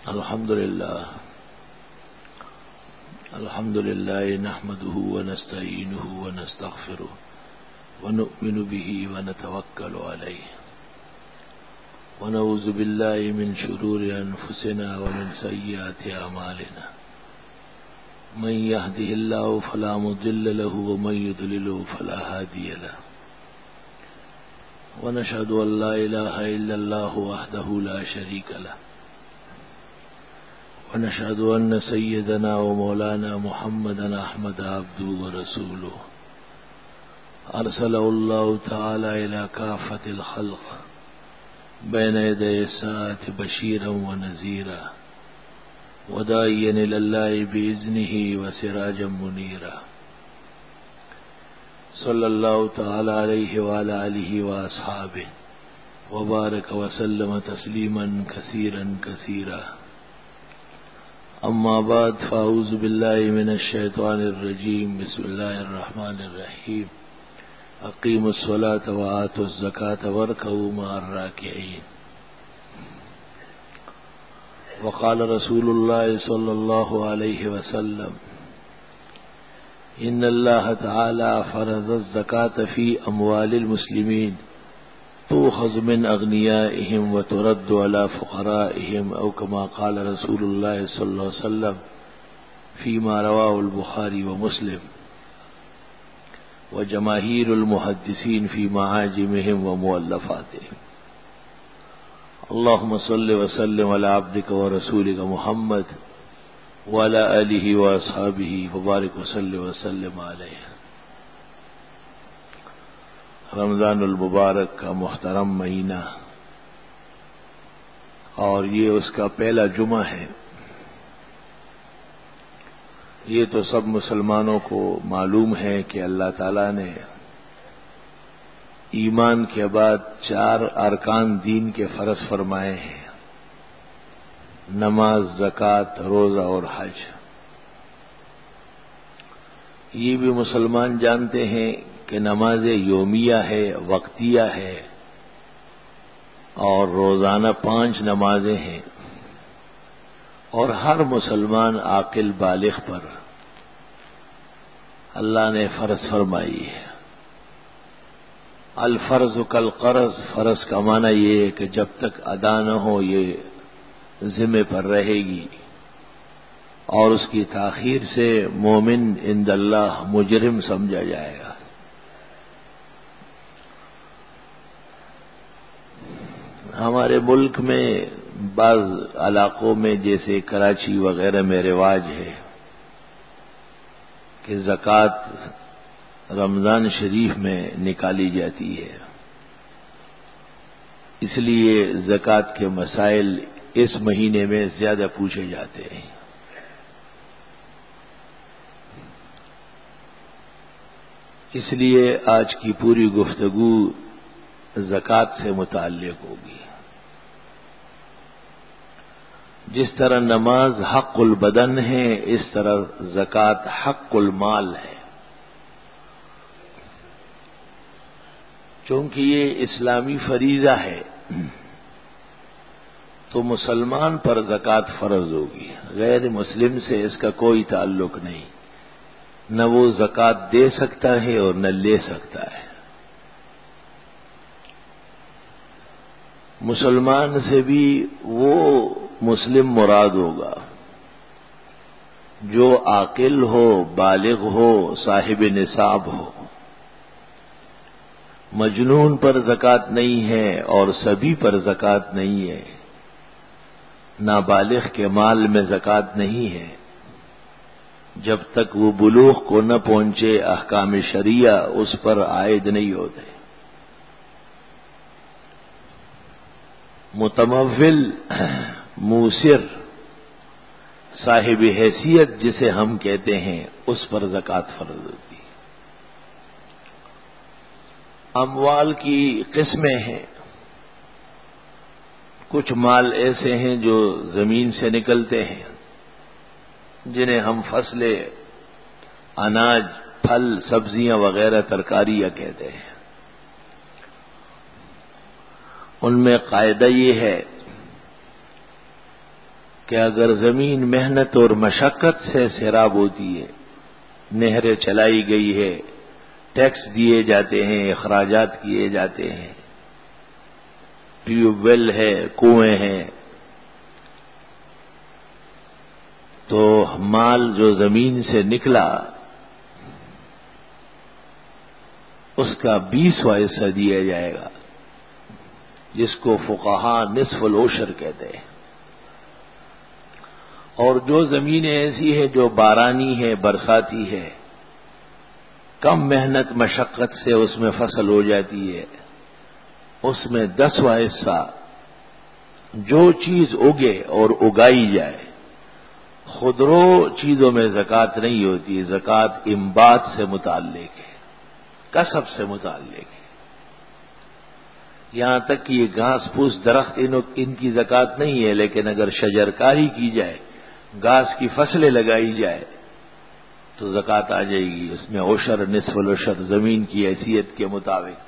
الحمد لله نحمده ونستعينه ونستغفره ونؤمن به ونتوكل عليه ونعوذ بالله من شرور أنفسنا ومن سيئات أعمالنا من يهده الله فلا مضل له ومن يضلل فلا هادي له ونشهد أن لا إله إلا الله وحده لا شريك له ونشهد أن سيدنا ومولانا محمدا أحمد عبده ورسوله أرسله الله تعالى إلى كافة الخلق بين يدي الساعة بشيرا ونذيرا وداعيا إلى الله بإذنه وسراجا منيرا صلى الله تعالى عليه وعلى آله وأصحابه وبارك وسلم تسليما كثيرا كثيرا أما بعد فأعوذ بالله من الشيطان الرجيم بسم الله الرحمن الرحيم أقيموا الصلاة وآتوا الزكاة واركعوا مع الراكعين وقال رسول الله صلى الله عليه وسلم إن الله تعالى فرض الزكاة في أموال المسلمين تؤخذ من أغنيائهم وترد على فقرائهم أو كما قال رسول الله صلى الله عليه وسلم فيما رواه البخاري ومسلم وجماهير المحدثين في معاجمهم ومؤلفاتهم اللهم صل وسلم على عبدك ورسولك محمد وعلى آله وأصحابه وبارك وسلم عليه۔ رمضان المبارک کا محترم مہینہ اور یہ اس کا پہلا جمعہ ہے۔ یہ تو سب مسلمانوں کو معلوم ہے کہ اللہ تعالیٰ نے ایمان کے بعد 4 ارکان دین کے فرض فرمائے ہیں: نماز، زکوٰۃ، روزہ اور حج۔ یہ بھی مسلمان جانتے ہیں کہ نماز یومیہ ہے، وقتیہ ہے، اور روزانہ 5 نمازیں ہیں، اور ہر مسلمان عاقل بالغ پر اللہ نے فرض فرمائی ہے۔ الفرض کالقرض، فرض کا معنی یہ ہے کہ جب تک ادا نہ ہو یہ ذمہ پر رہے گی، اور اس کی تاخیر سے مومن عند اللہ مجرم سمجھا جائے گا۔ ہمارے ملک میں بعض علاقوں میں جیسے کراچی وغیرہ میں رواج ہے کہ زکوٰۃ رمضان شریف میں نکالی جاتی ہے، اس لیے زکوٰۃ کے مسائل اس مہینے میں زیادہ پوچھے جاتے ہیں۔ اس لیے آج کی پوری گفتگو زکوٰۃ سے متعلق ہوگی۔ جس طرح نماز حق البدن ہے، اس طرح زکوٰۃ حق المال ہے۔ چونکہ یہ اسلامی فریضہ ہے تو مسلمان پر زکوٰۃ فرض ہوگی، غیر مسلم سے اس کا کوئی تعلق نہیں، نہ وہ زکوٰۃ دے سکتا ہے اور نہ لے سکتا ہے۔ مسلمان سے بھی وہ مسلم مراد ہوگا جو عاقل ہو، بالغ ہو، صاحب نصاب ہو۔ مجنون پر زکوٰۃ نہیں ہے اور سبھی پر زکوٰۃ نہیں ہے، نابالغ کے مال میں زکوٰۃ نہیں ہے۔ جب تک وہ بلوغ کو نہ پہنچے احکام شریعہ اس پر عائد نہیں ہوتے۔ متمول، موسر، صاحب حیثیت جسے ہم کہتے ہیں، اس پر زکوٰۃ فرض ہوتی ہے۔ اموال کی قسمیں ہیں، کچھ مال ایسے ہیں جو زمین سے نکلتے ہیں، جنہیں ہم فصلیں، اناج، پھل، سبزیاں وغیرہ ترکاریاں کہتے ہیں۔ ان میں قاعدہ یہ ہے کہ اگر زمین محنت اور مشقت سے سیراب ہوتی ہے، نہریں چلائی گئی ہے، ٹیکس دیے جاتے ہیں، اخراجات کیے جاتے ہیں، ٹیوب ویل ہے، کنویں ہیں، تو مال جو زمین سے نکلا اس کا 20واں حصہ دیا جائے گا، جس کو فقہاء نصف العشر کہتے ہیں۔ اور جو زمینیں ایسی ہیں جو بارانی ہے، برساتی ہے، کم محنت مشقت سے اس میں فصل ہو جاتی ہے، اس میں 10واں حصہ جو چیز اگے اور اگائی جائے، خودرو چیزوں میں زکوٰۃ نہیں ہوتی، زکوٰۃ انبات سے متعلق ہے، کسب سے متعلق ہے۔ یہاں تک کہ یہ گھاس پھوس درخت ان کی زکوٰۃ نہیں ہے، لیکن اگر شجرکاری کی جائے، گھاس کی فصلیں لگائی جائے تو زکوٰۃ آ جائے گی، اس میں عشر نصف العشر زمین کی حیثیت کے مطابق۔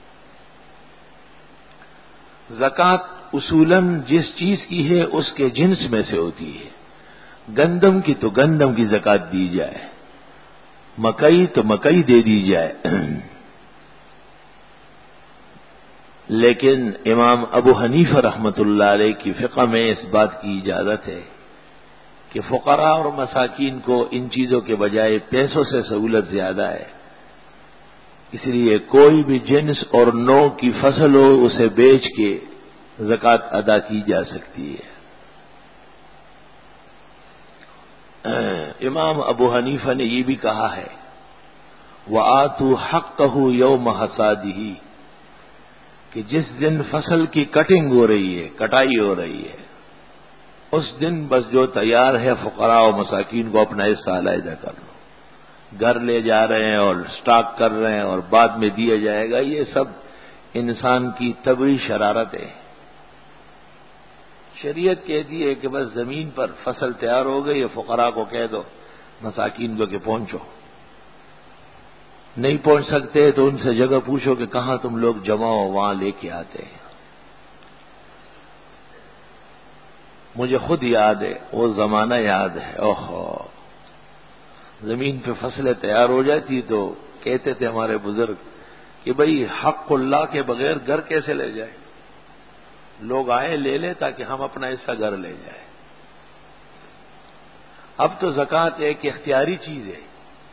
زکوٰۃ اصولاً جس چیز کی ہے اس کے جنس میں سے ہوتی ہے، گندم کی تو گندم کی زکوٰۃ دی جائے، مکئی تو مکئی دے دی جائے۔ لیکن امام ابو حنیفہ رحمۃ اللہ علیہ کی فقہ میں اس بات کی اجازت ہے کہ فقراء اور مساکین کو ان چیزوں کے بجائے پیسوں سے سہولت زیادہ ہے، اس لیے کوئی بھی جنس اور نوع کی فصل ہو اسے بیچ کے زکوٰۃ ادا کی جا سکتی ہے۔ امام ابو حنیفہ نے یہ بھی کہا ہے وَآتُوا حَقَّهُ يَوْمَ حَصَادِهِ، کہ جس دن فصل کی کٹنگ ہو رہی ہے، کٹائی ہو رہی ہے، اس دن بس جو تیار ہے فقراء و مساکین کو اپنا حصہ علیحدہ کر لو، گھر لے جا رہے ہیں اور سٹاک کر رہے ہیں اور بعد میں دیا جائے گا، یہ سب انسان کی طبعی شرارت ہے۔ شریعت کہتی ہے کہ بس زمین پر فصل تیار ہو گئی ہے، فقراء کو کہہ دو، مساکین کو کہ پہنچو، نہیں پہنچ سکتے تو ان سے جگہ پوچھو کہ کہاں تم لوگ جمع ہو، وہاں لے کے آتے ہیں۔ مجھے خود یاد ہے، وہ زمانہ یاد ہے، اوہو، زمین پہ فصلیں تیار ہو جاتی تو کہتے تھے ہمارے بزرگ کہ بھئی حق اللہ کے بغیر گھر کیسے لے جائے، لوگ آئے لے لیں تاکہ ہم اپنا حصہ گھر لے جائیں۔ اب تو زکوٰۃ ایک اختیاری چیز ہے،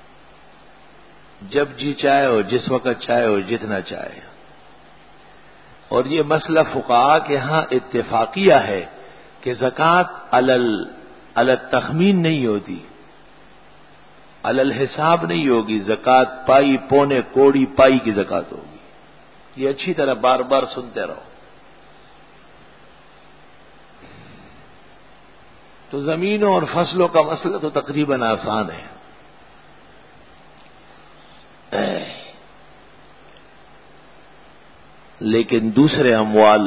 جب جی چاہے ہو، جس وقت چاہے ہو، جتنا چاہے، اور یہ مسئلہ فقہاء کے ہاں اتفاقیہ ہے کہ زکوٰۃ علی التخمین نہیں ہوتی، علی الحساب نہیں ہوگی، زکوٰۃ پائی پونے کوڑی پائی کی زکوٰۃ ہوگی۔ یہ اچھی طرح بار بار سنتے رہو۔ تو زمینوں اور فصلوں کا مسئلہ تو تقریباً آسان ہے، لیکن دوسرے اموال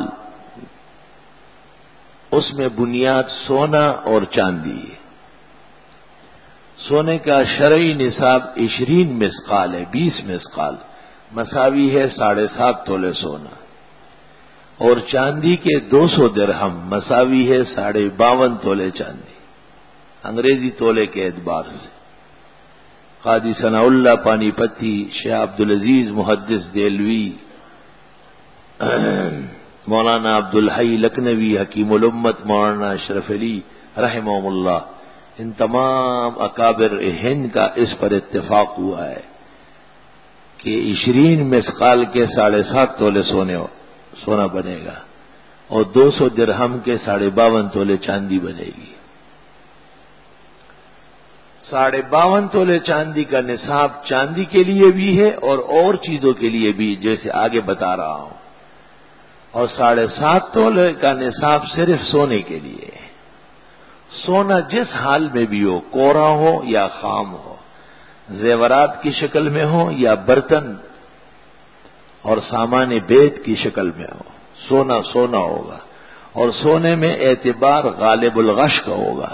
اس میں بنیاد سونا اور چاندی ہے۔ سونے کا شرعی نصاب 20 مثقال ہے، 20 مثقال مساوی ہے 7.5 تولے سونا، اور چاندی کے 200 درہم مساوی ہے 52.5 تولے چاندی، انگریزی تولے کے اعتبار سے۔ قاضی ثناء اللہ پانی پتی، شیخ عبدالعزیز محدث دہلوی، مولانا عبدالحی لکھنوی، حکیم الامت مولانا اشرف علی رحمہم اللہ، ان تمام اکابر ہند کا اس پر اتفاق ہوا ہے کہ 20 مثقال کے 7.5 تولے سونا بنے گا اور 200 درہم کے 52.5 تولے چاندی بنے گی۔ 52.5 تولے چاندی کا نصاب چاندی کے لیے بھی ہے اور چیزوں کے لیے بھی، جیسے آگے بتا رہا ہوں، اور 7.5 تولے کا نصاب صرف سونے کے لیے ہے۔ سونا جس حال میں بھی ہو، کوڑا ہو یا خام ہو، زیورات کی شکل میں ہو یا برتن اور سامان بیت کی شکل میں ہو، سونا سونا ہوگا، اور سونے میں اعتبار غالب الغش کا ہوگا،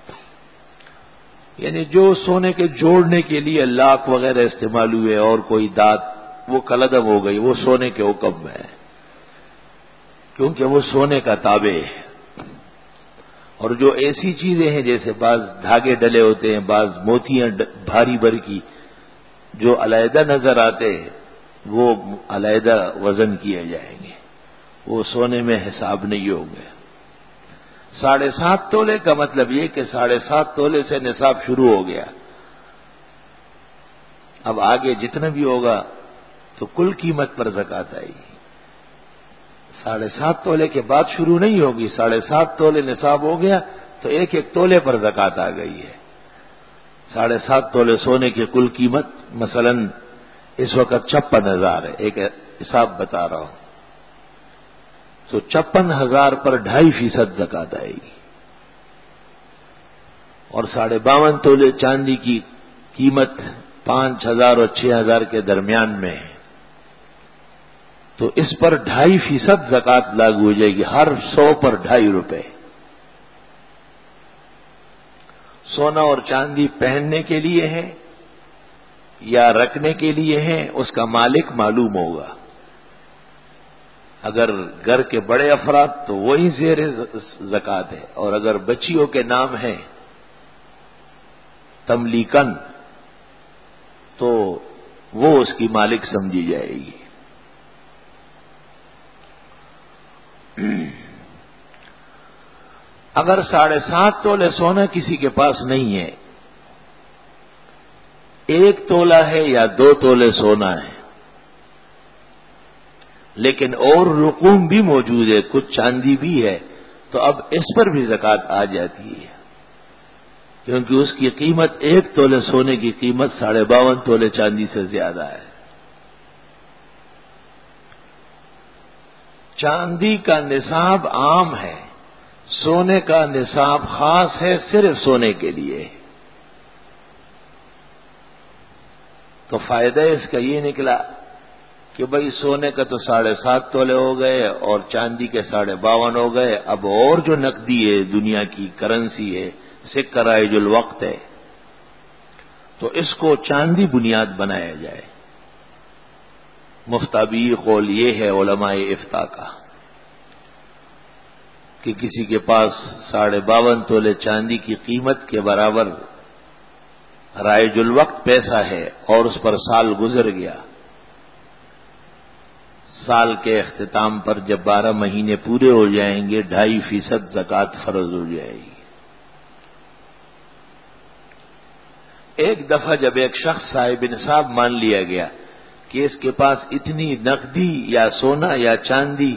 یعنی جو سونے کے جوڑنے کے لیے لاک وغیرہ استعمال ہوئے اور کوئی دات وہ کلعدم ہو گئی، وہ سونے کے حکم میں ہے، کیونکہ وہ سونے کا تابع ہے۔ اور جو ایسی چیزیں ہیں جیسے بعض دھاگے ڈلے ہوتے ہیں، بعض موتیاں بھاری بھر کی جو علیحدہ نظر آتے ہیں وہ علیحدہ وزن کیے جائیں گے، وہ سونے میں حساب نہیں ہوں گے۔ 7.5 تولے کا مطلب یہ کہ 7.5 تولے سے نصاب شروع ہو گیا، اب آگے جتنا بھی ہوگا تو کل قیمت پر زکات آئے گی۔ 7.5 تولے کے بعد شروع نہیں ہوگی، 7.5 تولے نصاب ہو گیا تو ایک ایک تولے پر زکات آ گئی ہے۔ 7.5 تولے سونے کی کل قیمت مثلا اس وقت 56,000 ہے، ایک حساب بتا رہا ہوں، تو 56,000 پر 2.5% زکات آئے گی، اور 52.5 تولے چاندی کی قیمت 5,000 اور 6,000 کے درمیان میں ہے، تو اس پر 2.5% زکات لاگو ہو جائے گی، ہر 100 پر 2.5 روپے۔ سونا اور چاندی پہننے کے لیے ہے یا رکھنے کے لیے ہے اس کا مالک معلوم ہوگا۔ اگر گھر کے بڑے افراد تو وہی زیر زکات ہے، اور اگر بچیوں کے نام ہے تملیکن تو وہ اس کی مالک سمجھی جائے گی۔ اگر 7.5 تولے سونا کسی کے پاس نہیں ہے، 1 تولہ ہے یا 2 تولے سونا ہے، لیکن اور رقوم بھی موجود ہے، کچھ چاندی بھی ہے، تو اب اس پر بھی زکات آ جاتی ہے، کیونکہ اس کی قیمت 1 تولے سونے کی قیمت 52.5 تولے چاندی سے زیادہ ہے۔ چاندی کا نصاب عام ہے، سونے کا نصاب خاص ہے، صرف سونے کے لیے۔ تو فائدہ اس کا یہ نکلا کہ بھئی سونے کا تو 7.5 تولے ہو گئے اور چاندی کے 52.5 ہو گئے، اب اور جو نقدی ہے دنیا کی کرنسی ہے، سکہ رائج الوقت ہے، تو اس کو چاندی بنیاد بنایا جائے۔ مفتابی قول یہ ہے علماء افتاء کا کہ کسی کے پاس 52.5 تولے چاندی کی قیمت کے برابر رائج الوقت پیسہ ہے اور اس پر سال گزر گیا، سال کے اختتام پر جب 12 مہینے پورے ہو جائیں گے 2.5% زکات فرض ہو جائے گی۔ ایک دفعہ جب ایک شخص صاحب نصاب مان لیا گیا کہ اس کے پاس اتنی نقدی یا سونا یا چاندی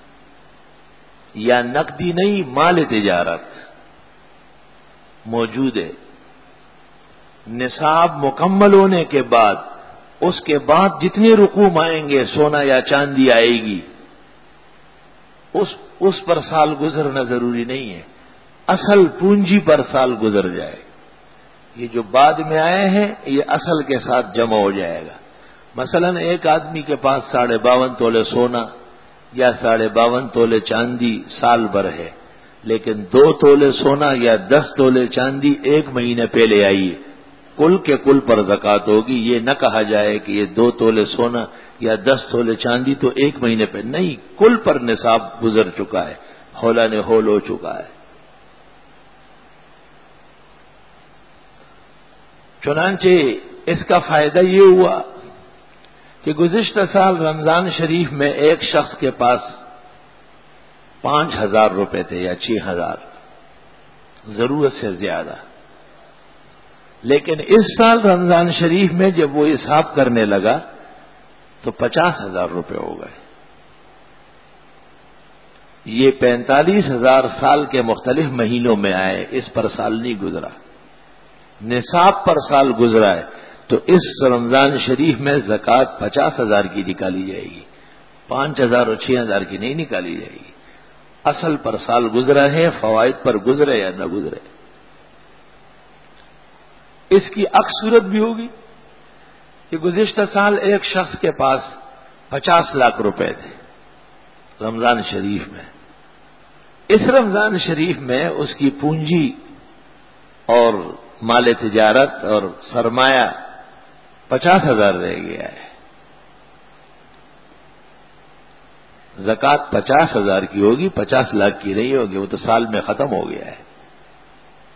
یا نقدی نہیں مال تجارت موجود ہے، نصاب مکمل ہونے کے بعد اس کے بعد جتنے رقوم آئیں گے سونا یا چاندی آئے گی، اس پر سال گزرنا ضروری نہیں ہے، اصل پونجی پر سال گزر جائے، یہ جو بعد میں آئے ہیں یہ اصل کے ساتھ جمع ہو جائے گا۔ مثلا ایک آدمی کے پاس 52.5 تولے سونا یا 52.5 تولے چاندی سال بھر ہے، لیکن 2 تولے سونا یا 10 تولے چاندی 1 مہینے پہلے آئی ہے، کل کے کل پر زکات ہوگی۔ یہ نہ کہا جائے کہ یہ 2 تولے سونا یا 10 تولے چاندی تو 1 مہینے پہ نہیں، کل پر نصاب گزر چکا ہے، ہولا نے ہول ہو چکا ہے۔ چنانچہ اس کا فائدہ یہ ہوا کہ گزشتہ سال رمضان شریف میں ایک شخص کے پاس 5,000 روپے تھے یا 6,000، ضرورت سے زیادہ، لیکن اس سال رمضان شریف میں جب وہ حساب کرنے لگا تو 50,000 روپے ہو گئے۔ یہ 45,000 سال کے مختلف مہینوں میں آئے، اس پر سال نہیں گزرا، نصاب پر سال گزرا ہے، تو اس رمضان شریف میں زکوٰۃ 50,000 کی نکالی جائے گی، 5,000 اور 6,000 کی نہیں نکالی جائے گی، اصل پر سال گزرا ہے، فوائد پر گزرے یا نہ گزرے۔ اس کی عکس صورت بھی ہوگی کہ گزشتہ سال ایک شخص کے پاس 50 لاکھ روپے تھے رمضان شریف میں، اس رمضان شریف میں اس کی پونجی اور مال تجارت اور سرمایہ 50,000 رہ گیا ہے، زکوٰۃ 50,000 کی ہوگی، 50 لاکھ کی نہیں ہوگی، وہ تو سال میں ختم ہو گیا ہے۔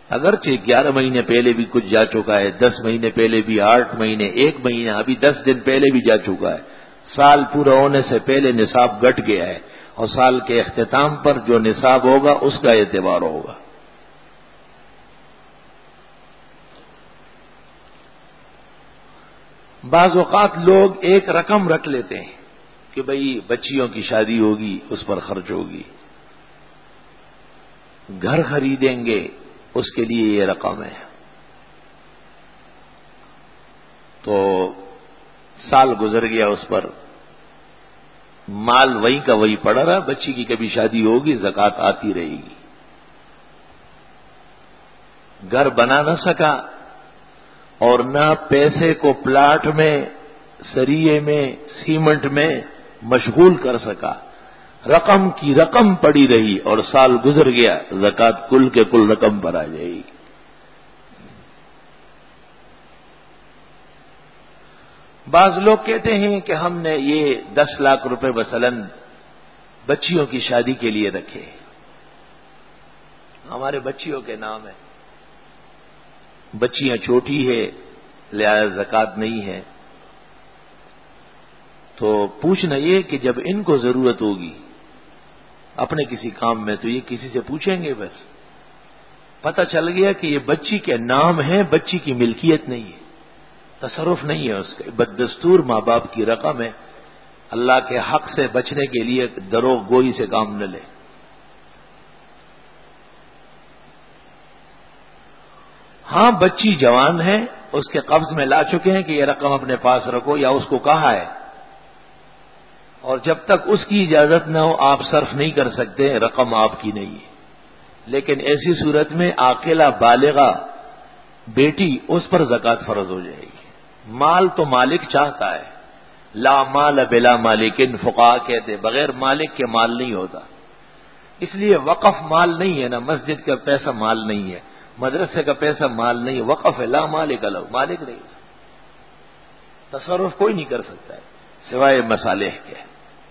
اگرچہ 11 مہینے پہلے بھی کچھ جا چکا ہے، 10 مہینے پہلے بھی، 8 مہینے، 1 مہینہ، ابھی 10 دن پہلے بھی جا چکا ہے، سال پورا ہونے سے پہلے نصاب گٹ گیا ہے، اور سال کے اختتام پر جو نصاب ہوگا اس کا اعتبار ہوگا۔ بعض اوقات لوگ ایک رقم رکھ لیتے ہیں کہ بھئی بچیوں کی شادی ہوگی، اس پر خرچ ہوگی، گھر خریدیں گے، اس کے لیے یہ رقم ہے، تو سال گزر گیا، اس پر مال وہی کا وہی پڑا رہا، بچی کی کبھی شادی ہوگی، زکوٰۃ آتی رہے گی، گھر بنا نہ سکا اور نہ پیسے کو پلاٹ میں، سریے میں، سیمنٹ میں مشغول کر سکا، رقم کی رقم پڑی رہی اور سال گزر گیا، زکوٰۃ کل کے کل رقم پر آ جائے گی۔ بعض لوگ کہتے ہیں کہ ہم نے یہ 10 لاکھ روپے مثلاً بچیوں کی شادی کے لیے رکھے، ہمارے بچیوں کے نام ہے، بچیاں چھوٹی ہے لہذا زکوٰۃ نہیں ہے، تو پوچھنا یہ کہ جب ان کو ضرورت ہوگی اپنے کسی کام میں تو یہ کسی سے پوچھیں گے؟ بس پتہ چل گیا کہ یہ بچی کے نام ہے، بچی کی ملکیت نہیں ہے، تصرف نہیں ہے اس کا، بددستور ماں باپ کی رقم ہے، اللہ کے حق سے بچنے کے لیے دروغ گوئی سے کام نہ لے۔ ہاں بچی جوان ہے، اس کے قبض میں لا چکے ہیں کہ یہ رقم اپنے پاس رکھو، یا اس کو کہا ہے، اور جب تک اس کی اجازت نہ ہو آپ صرف نہیں کر سکتے، رقم آپ کی نہیں ہے، لیکن ایسی صورت میں عاقلہ بالغہ بیٹی اس پر زکوٰۃ فرض ہو جائے گی۔ مال تو مالک چاہتا ہے، لا مال بلا مالکن، فقہا کہتے بغیر مالک کے مال نہیں ہوتا، اس لیے وقف مال نہیں ہے نا، مسجد کا پیسہ مال نہیں ہے، مدرسے کا پیسہ مال نہیں ہے، وقف ہے، لا مالک لہ، مالک نہیں، تصرف کوئی نہیں کر سکتا ہے سوائے مصالح کے۔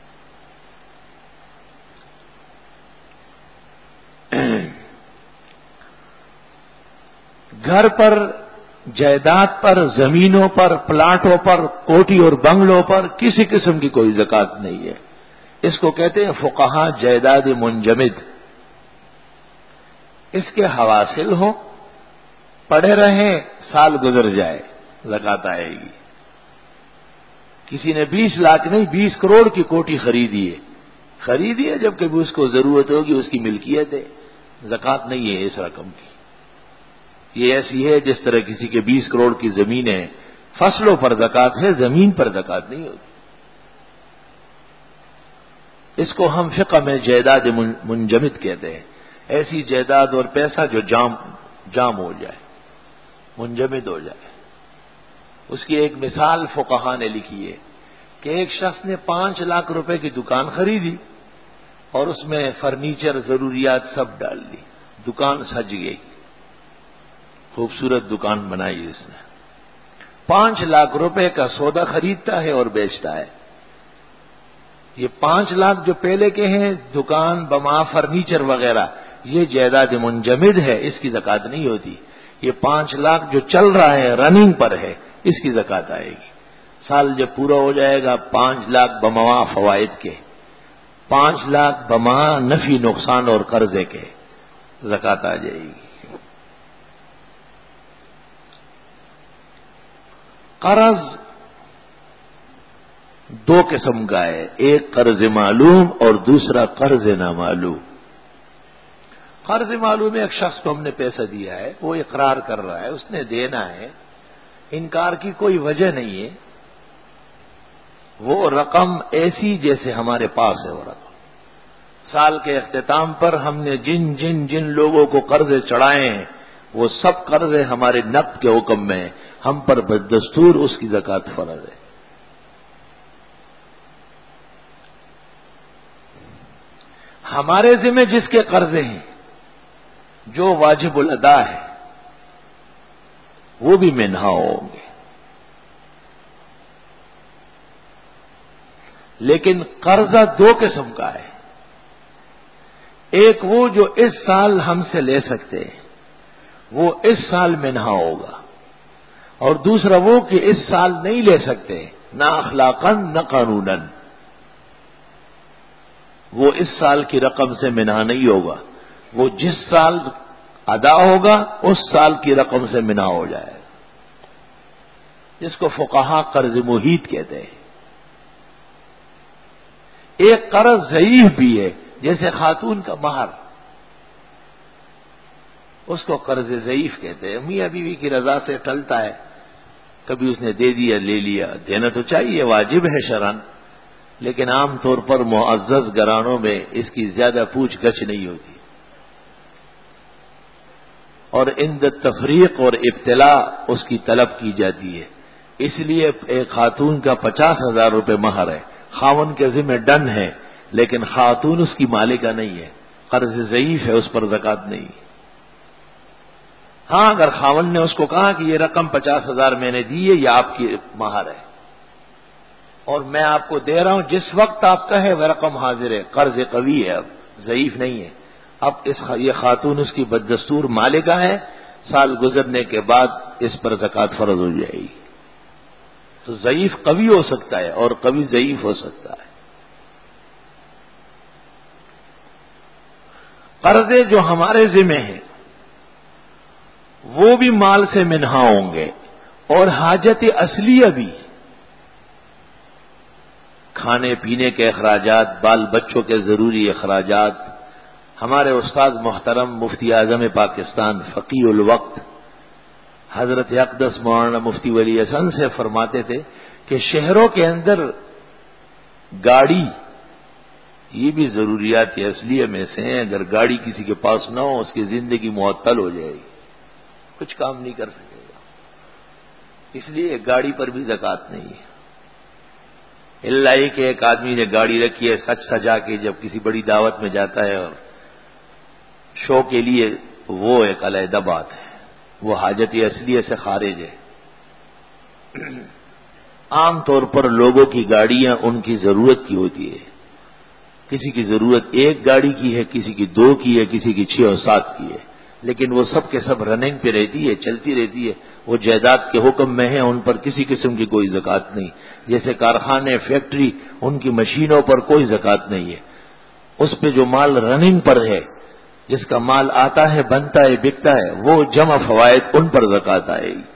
گھر پر، جائیداد پر، زمینوں پر، پلاٹوں پر، کوٹھی اور بنگلوں پر کسی قسم کی کوئی زکوٰۃ نہیں ہے، اس کو کہتے ہیں فقہا جائیداد منجمد، اس کے حواصل ہوں، پڑے رہیں، سال گزر جائے، زکوٰۃ آئے گی۔ کسی نے 20 لاکھ نہیں 20 کروڑ کی کوٹھی خریدی ہے، جب کبھی اس کو ضرورت ہوگی، اس کی ملکیت ہے، زکوٰۃ نہیں ہے اس رقم کی۔ یہ ایسی ہے جس طرح کسی کے 20 کروڑ کی زمین ہے، فصلوں پر زکوٰۃ ہے، زمین پر زکوٰۃ نہیں ہوتی۔ اس کو ہم فقہ میں جائیداد منجمد کہتے ہیں، ایسی جائیداد اور پیسہ جو جام ہو جائے، منجمد ہو جائے۔ اس کی ایک مثال فقہا نے لکھی ہے کہ ایک شخص نے 5 لاکھ روپے کی دکان خریدی اور اس میں فرنیچر، ضروریات سب ڈال دی، دکان سج گئی، خوبصورت دکان بنائی اس نے، 5 لاکھ روپے کا سودا خریدتا ہے اور بیچتا ہے۔ یہ 5 لاکھ جو پہلے کے ہیں، دکان بما فرنیچر وغیرہ، یہ جائیداد منجمد ہے، اس کی زکوٰۃ نہیں ہوتی۔ یہ 5 لاکھ جو چل رہا ہے، رننگ پر ہے، اس کی زکوٰۃ آئے گی۔ سال جب پورا ہو جائے گا، 5 لاکھ بموا فوائد کے، 5 لاکھ بما نفی نقصان اور قرضے کے، زکوٰۃ آ جائے گی۔ قرض 2 قسم کا ہے، ایک قرض معلوم اور دوسرا قرض نامعلوم۔ قرض معلوم ہے، ایک شخص کو ہم نے پیسہ دیا ہے، وہ اقرار کر رہا ہے، اس نے دینا ہے، انکار کی کوئی وجہ نہیں ہے، وہ رقم ایسی جیسے ہمارے پاس ہے، وہ رقم سال کے اختتام پر ہم نے جن لوگوں کو قرضے چڑھائے ہیں وہ سب قرضے ہمارے نقد کے حکم میں ہیں، ہم پر بدستور اس کی زکوٰۃ فرض ہے۔ ہمارے ذمہ جس کے قرضے ہیں، جو واجب الادا ہے، وہ بھی منہا ہوں گے، لیکن قرضہ 2 قسم کا ہے، ایک وہ جو اس سال ہم سے لے سکتے ہیں، وہ اس سال منہا ہوگا، اور دوسرا وہ کہ اس سال نہیں لے سکتے، نہ اخلاقاً نہ قانوناً، وہ اس سال کی رقم سے منہا نہیں ہوگا، وہ جس سال ادا ہوگا اس سال کی رقم سے منہا ہو جائے گا، جس کو فقہا قرض محیط کہتے ہیں۔ ایک قرض ضعیف بھی ہے، جیسے خاتون کا مہر، اس کو قرض ضعیف کہتے ہیں، میاں بیوی کی رضا سے ٹلتا ہے، کبھی اس نے دے دیا لے لیا، دینا تو چاہیے، واجب ہے شرعاً، لیکن عام طور پر معزز گھرانوں میں اس کی زیادہ پوچھ گچھ نہیں ہوتی، اور عند تفریق اور ابتلا اس کی طلب کی جاتی ہے۔ اس لیے ایک خاتون کا 50,000 روپے مہر ہے، خاوند کے ذمہ ڈن ہے، لیکن خاتون اس کی مالکہ نہیں ہے، قرض ضعیف ہے، اس پر زکوٰۃ نہیں۔ ہاں اگر خاوند نے اس کو کہا کہ یہ رقم 50,000 میں نے دی ہے، یہ آپ کی مہر ہے اور میں آپ کو دے رہا ہوں، جس وقت آپ کہے وہ رقم حاضر ہے، قرض قوی ہے، اب ضعیف نہیں ہے، اب یہ خاتون اس کی بددستور مالکہ ہے، سال گزرنے کے بعد اس پر زکوٰۃ فرض ہو جائے گی۔ تو ضعیف قوی ہو سکتا ہے اور قوی ضعیف ہو سکتا ہے۔ قرضے جو ہمارے ذمہ ہیں وہ بھی مال سے منہا ہوں گے، اور حاجت اصلیہ بھی، کھانے پینے کے اخراجات، بال بچوں کے ضروری اخراجات۔ ہمارے استاد محترم مفتی اعظم پاکستان فقیہ الوقت حضرت اقدس مولانا مفتی ولی حسن سے فرماتے تھے کہ شہروں کے اندر گاڑی یہ بھی ضروریات اصلیہ میں سے ہیں، اگر گاڑی کسی کے پاس نہ ہو اس کی زندگی معطل ہو جائے گی، کچھ کام نہیں کر سکے گا، اس لیے گاڑی پر بھی زکوٰۃ نہیں ہے۔ اللہ ہی کہ ایک آدمی نے گاڑی رکھی ہے سج سجا کے، جب کسی بڑی دعوت میں جاتا ہے اور شو کے لیے، وہ ایک علیحدہ بات ہے، وہ حاجت اصلیہ سے خارج ہے۔ عام طور پر لوگوں کی گاڑیاں ان کی ضرورت کی ہوتی ہے، کسی کی ضرورت ایک گاڑی کی ہے، کسی کی 2 کی ہے، کسی کی 6 اور 7 کی ہے، لیکن وہ سب کے سب رننگ پہ رہتی ہے، چلتی رہتی ہے، وہ جائیداد کے حکم میں ہیں، ان پر کسی قسم کی کوئی زکوٰۃ نہیں، جیسے کارخانے فیکٹری ان کی مشینوں پر کوئی زکوٰۃ نہیں ہے، اس پہ جو مال رننگ پر ہے، جس کا مال آتا ہے بنتا ہے بکتا ہے، وہ جمع فوائد ان پر زکوٰۃ آئے گی۔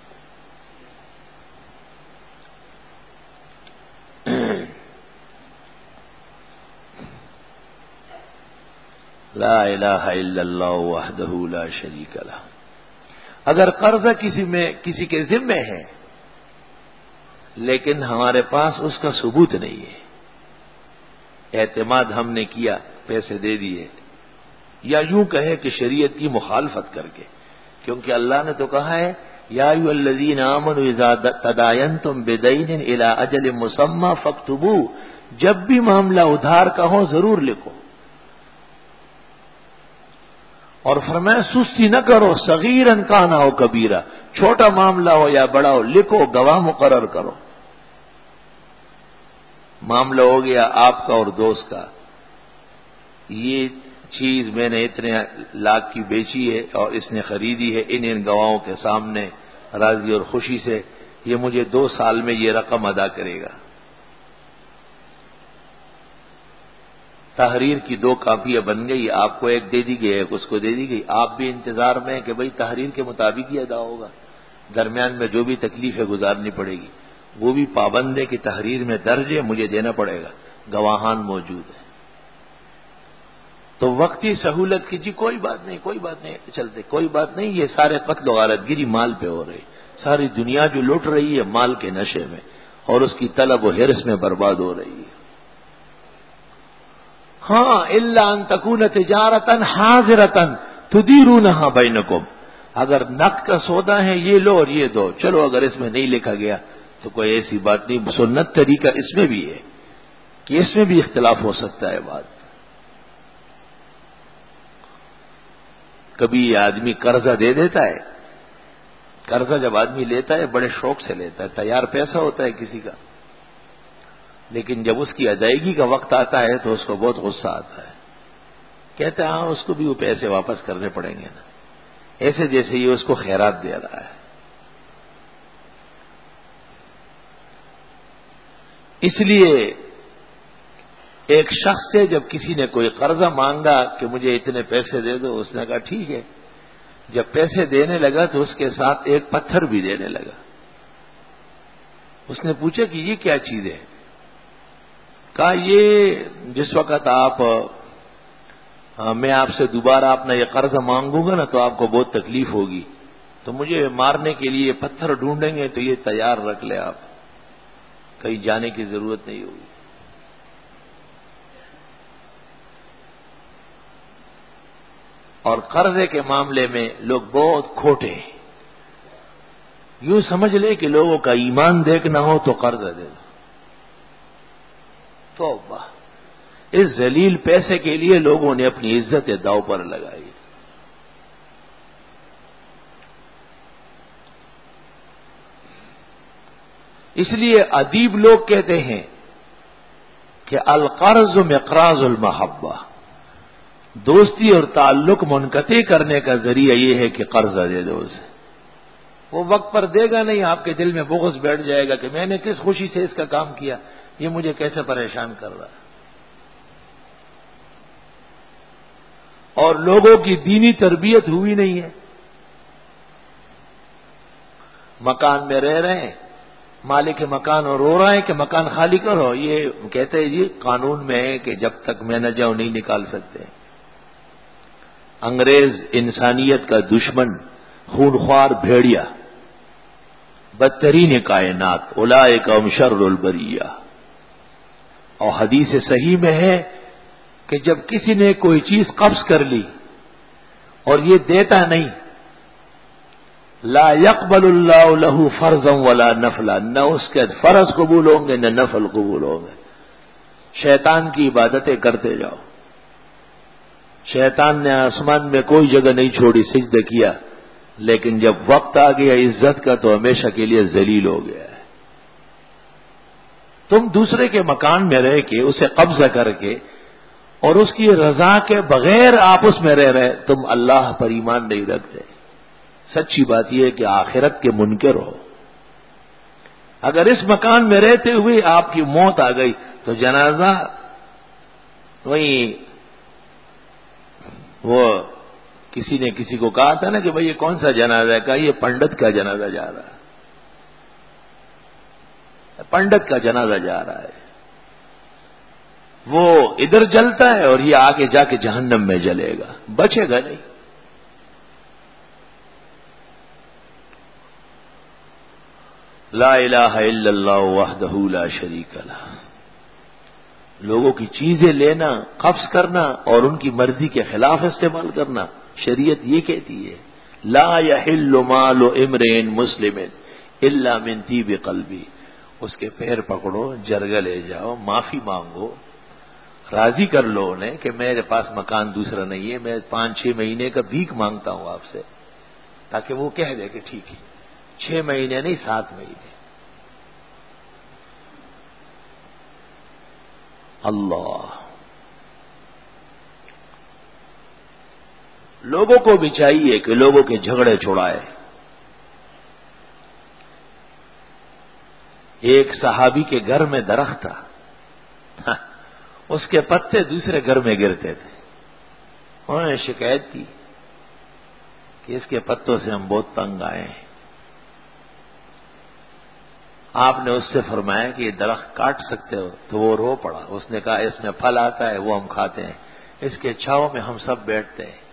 لا الہ الا اللہ وحدہ لا شریک لہ۔ اگر قرضہ کسی کے ذمہ ہے لیکن ہمارے پاس اس کا ثبوت نہیں ہے، اعتماد ہم نے کیا، پیسے دے دیے، یا یوں کہے کہ شریعت کی مخالفت کر کے، کیونکہ اللہ نے تو کہا ہے یا ایھا الذین آمنوا اذا تداینتم بدین الی اجل مسمی فاکتبوہ، جب بھی معاملہ ادھار کا ہو ضرور لکھو، اور فرمایا سستی نہ کرو، صغیرا کان او کبیرا، چھوٹا معاملہ ہو یا بڑا ہو لکھو، گواہ مقرر کرو۔ معاملہ ہو گیا آپ کا اور دوست کا، یہ چیز میں نے اتنے لاکھ کی بیچی ہے اور اس نے خریدی ہے، ان گواہوں کے سامنے راضی اور خوشی سے، یہ مجھے 2 سال میں یہ رقم ادا کرے گا۔ تحریر کی 2 کاپیاں بن گئی، آپ کو ایک دے دی گئی، ایک اس کو دے دی گئی، آپ بھی انتظار میں کہ بھئی تحریر کے مطابق ہی ادا ہوگا، درمیان میں جو بھی تکلیفیں گزارنی پڑے گی وہ بھی پابند ہے کہ تحریر میں درج ہے، مجھے دینا پڑے گا، گواہان موجود ہیں۔ تو وقتی سہولت کی، جی کوئی بات نہیں، کوئی بات نہیں، چلتے، کوئی بات نہیں، یہ سارے قتل و غارت گیری مال پہ ہو رہی، ساری دنیا جو لوٹ رہی ہے مال کے نشے میں اور اس کی طلب و حرص میں برباد ہو رہی ہے۔ ہاں الا ان تکون تجارتا حاضرتا تدیرونھا بینکم، اگر نقد کا سودا ہے یہ لو اور یہ دو، چلو اگر اس میں نہیں لکھا گیا تو کوئی ایسی بات نہیں، سنت طریقہ اس میں بھی ہے کہ اس میں بھی اختلاف ہو سکتا ہے۔ بات کبھی آدمی قرضہ دے دیتا ہے، قرضہ جب آدمی لیتا ہے بڑے شوق سے لیتا ہے، تیار پیسہ ہوتا ہے کسی کا، لیکن جب اس کی ادائیگی کا وقت آتا ہے تو اس کو بہت غصہ آتا ہے، کہتے ہیں ہاں اس کو بھی وہ پیسے واپس کرنے پڑیں گے نا۔ ایسے جیسے یہ اس کو خیرات دے رہا ہے. اس لیے ایک شخص سے جب کسی نے کوئی قرضہ مانگا کہ مجھے اتنے پیسے دے دو، اس نے کہا ٹھیک ہے. جب پیسے دینے لگا تو اس کے ساتھ ایک پتھر بھی دینے لگا. اس نے پوچھا کہ یہ کیا چیز ہے؟ کہا یہ جس وقت میں آپ سے دوبارہ اپنا یہ قرض مانگوں گا نا تو آپ کو بہت تکلیف ہوگی، تو مجھے مارنے کے لیے پتھر ڈھونڈیں گے تو یہ تیار رکھ لے، آپ کہیں جانے کی ضرورت نہیں ہوگی. اور قرضے کے معاملے میں لوگ بہت کھوٹے ہیں. یوں سمجھ لے کہ لوگوں کا ایمان دیکھنا ہو تو قرض دے دو. توبہ! اس ذلیل پیسے کے لیے لوگوں نے اپنی عزت داؤ پر لگائی. اس لیے ادیب لوگ کہتے ہیں کہ القرض مقراض المحبہ، دوستی اور تعلق منقطع کرنے کا ذریعہ یہ ہے کہ قرض دے دو اسے. وہ وقت پر دے گا نہیں، آپ کے دل میں بغض بیٹھ جائے گا کہ میں نے کس خوشی سے اس کا کام کیا، یہ مجھے کیسے پریشان کر رہا ہے. اور لوگوں کی دینی تربیت ہوئی نہیں ہے. مکان میں رہ رہے ہیں، مالک مکان اور رو رہا ہے کہ مکان خالی کرو. یہ کہتے ہیں جی قانون میں ہے کہ جب تک میں نہ جاؤں نہیں نکال سکتے. انگریز انسانیت کا دشمن، خونخوار بھیڑیا، بدترین کائنات، اولئک هم شر البریہ. اور حدیث صحیح میں ہے کہ جب کسی نے کوئی چیز قبض کر لی اور یہ دیتا نہیں، لا يقبل اللہ له فرضا ولا نفلا، نہ اس کے فرض قبول ہوں گے نہ نفل قبول ہوں گے. شیطان کی عبادتیں کرتے جاؤ. شیطان نے آسمان میں کوئی جگہ نہیں چھوڑی، سجدہ کیا، لیکن جب وقت آ گیا عزت کا تو ہمیشہ کے لیے ذلیل ہو گیا ہے. تم دوسرے کے مکان میں رہ کے اسے قبضہ کر کے اور اس کی رضا کے بغیر آپس میں رہ رہے، تم اللہ پر ایمان نہیں رکھتے. سچی بات یہ ہے کہ آخرت کے منکر ہو. اگر اس مکان میں رہتے ہوئے آپ کی موت آ گئی تو جنازہ وہیں، وہ کسی نے کسی کو کہا تھا نا کہ بھئی یہ کون سا جنازہ ہے؟ کہا یہ پنڈت کا جنازہ جا رہا ہے، پنڈت کا جنازہ جا رہا ہے. وہ ادھر جلتا ہے اور یہ آگے جا کے جہنم میں جلے گا، بچے گا نہیں. لا الہ الا اللہ وحدہ لا شریک لہ. لوگوں کی چیزیں لینا، قبض کرنا اور ان کی مرضی کے خلاف استعمال کرنا، شریعت یہ کہتی ہے لا یحل مال امرئ مسلم الا من طیب قلبی. اس کے پیر پکڑو، جرگہ لے جاؤ، معافی مانگو، راضی کر لو انہیں کہ میرے پاس مکان دوسرا نہیں ہے، میں 5-6 مہینے کا بھیک مانگتا ہوں آپ سے، تاکہ وہ کہہ دے کہ ٹھیک ہے 6 مہینے نہیں 7 مہینے. اللہ لوگوں کو بھی چاہیے کہ لوگوں کے جھگڑے چھڑائے. ایک صحابی کے گھر میں درخت تھا، اس کے پتے دوسرے گھر میں گرتے تھے. انہوں نے شکایت کی کہ اس کے پتوں سے ہم بہت تنگ آئے ہیں. آپ نے اس سے فرمایا کہ یہ درخت کاٹ سکتے ہو؟ تو وہ رو پڑا. اس نے کہا اس میں پھل آتا ہے وہ ہم کھاتے ہیں، اس کے چھاؤں میں ہم سب بیٹھتے ہیں.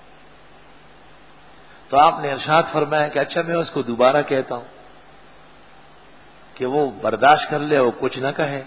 تو آپ نے ارشاد فرمایا کہ اچھا میں اس کو دوبارہ کہتا ہوں کہ وہ برداشت کر لے، وہ کچھ نہ کہے.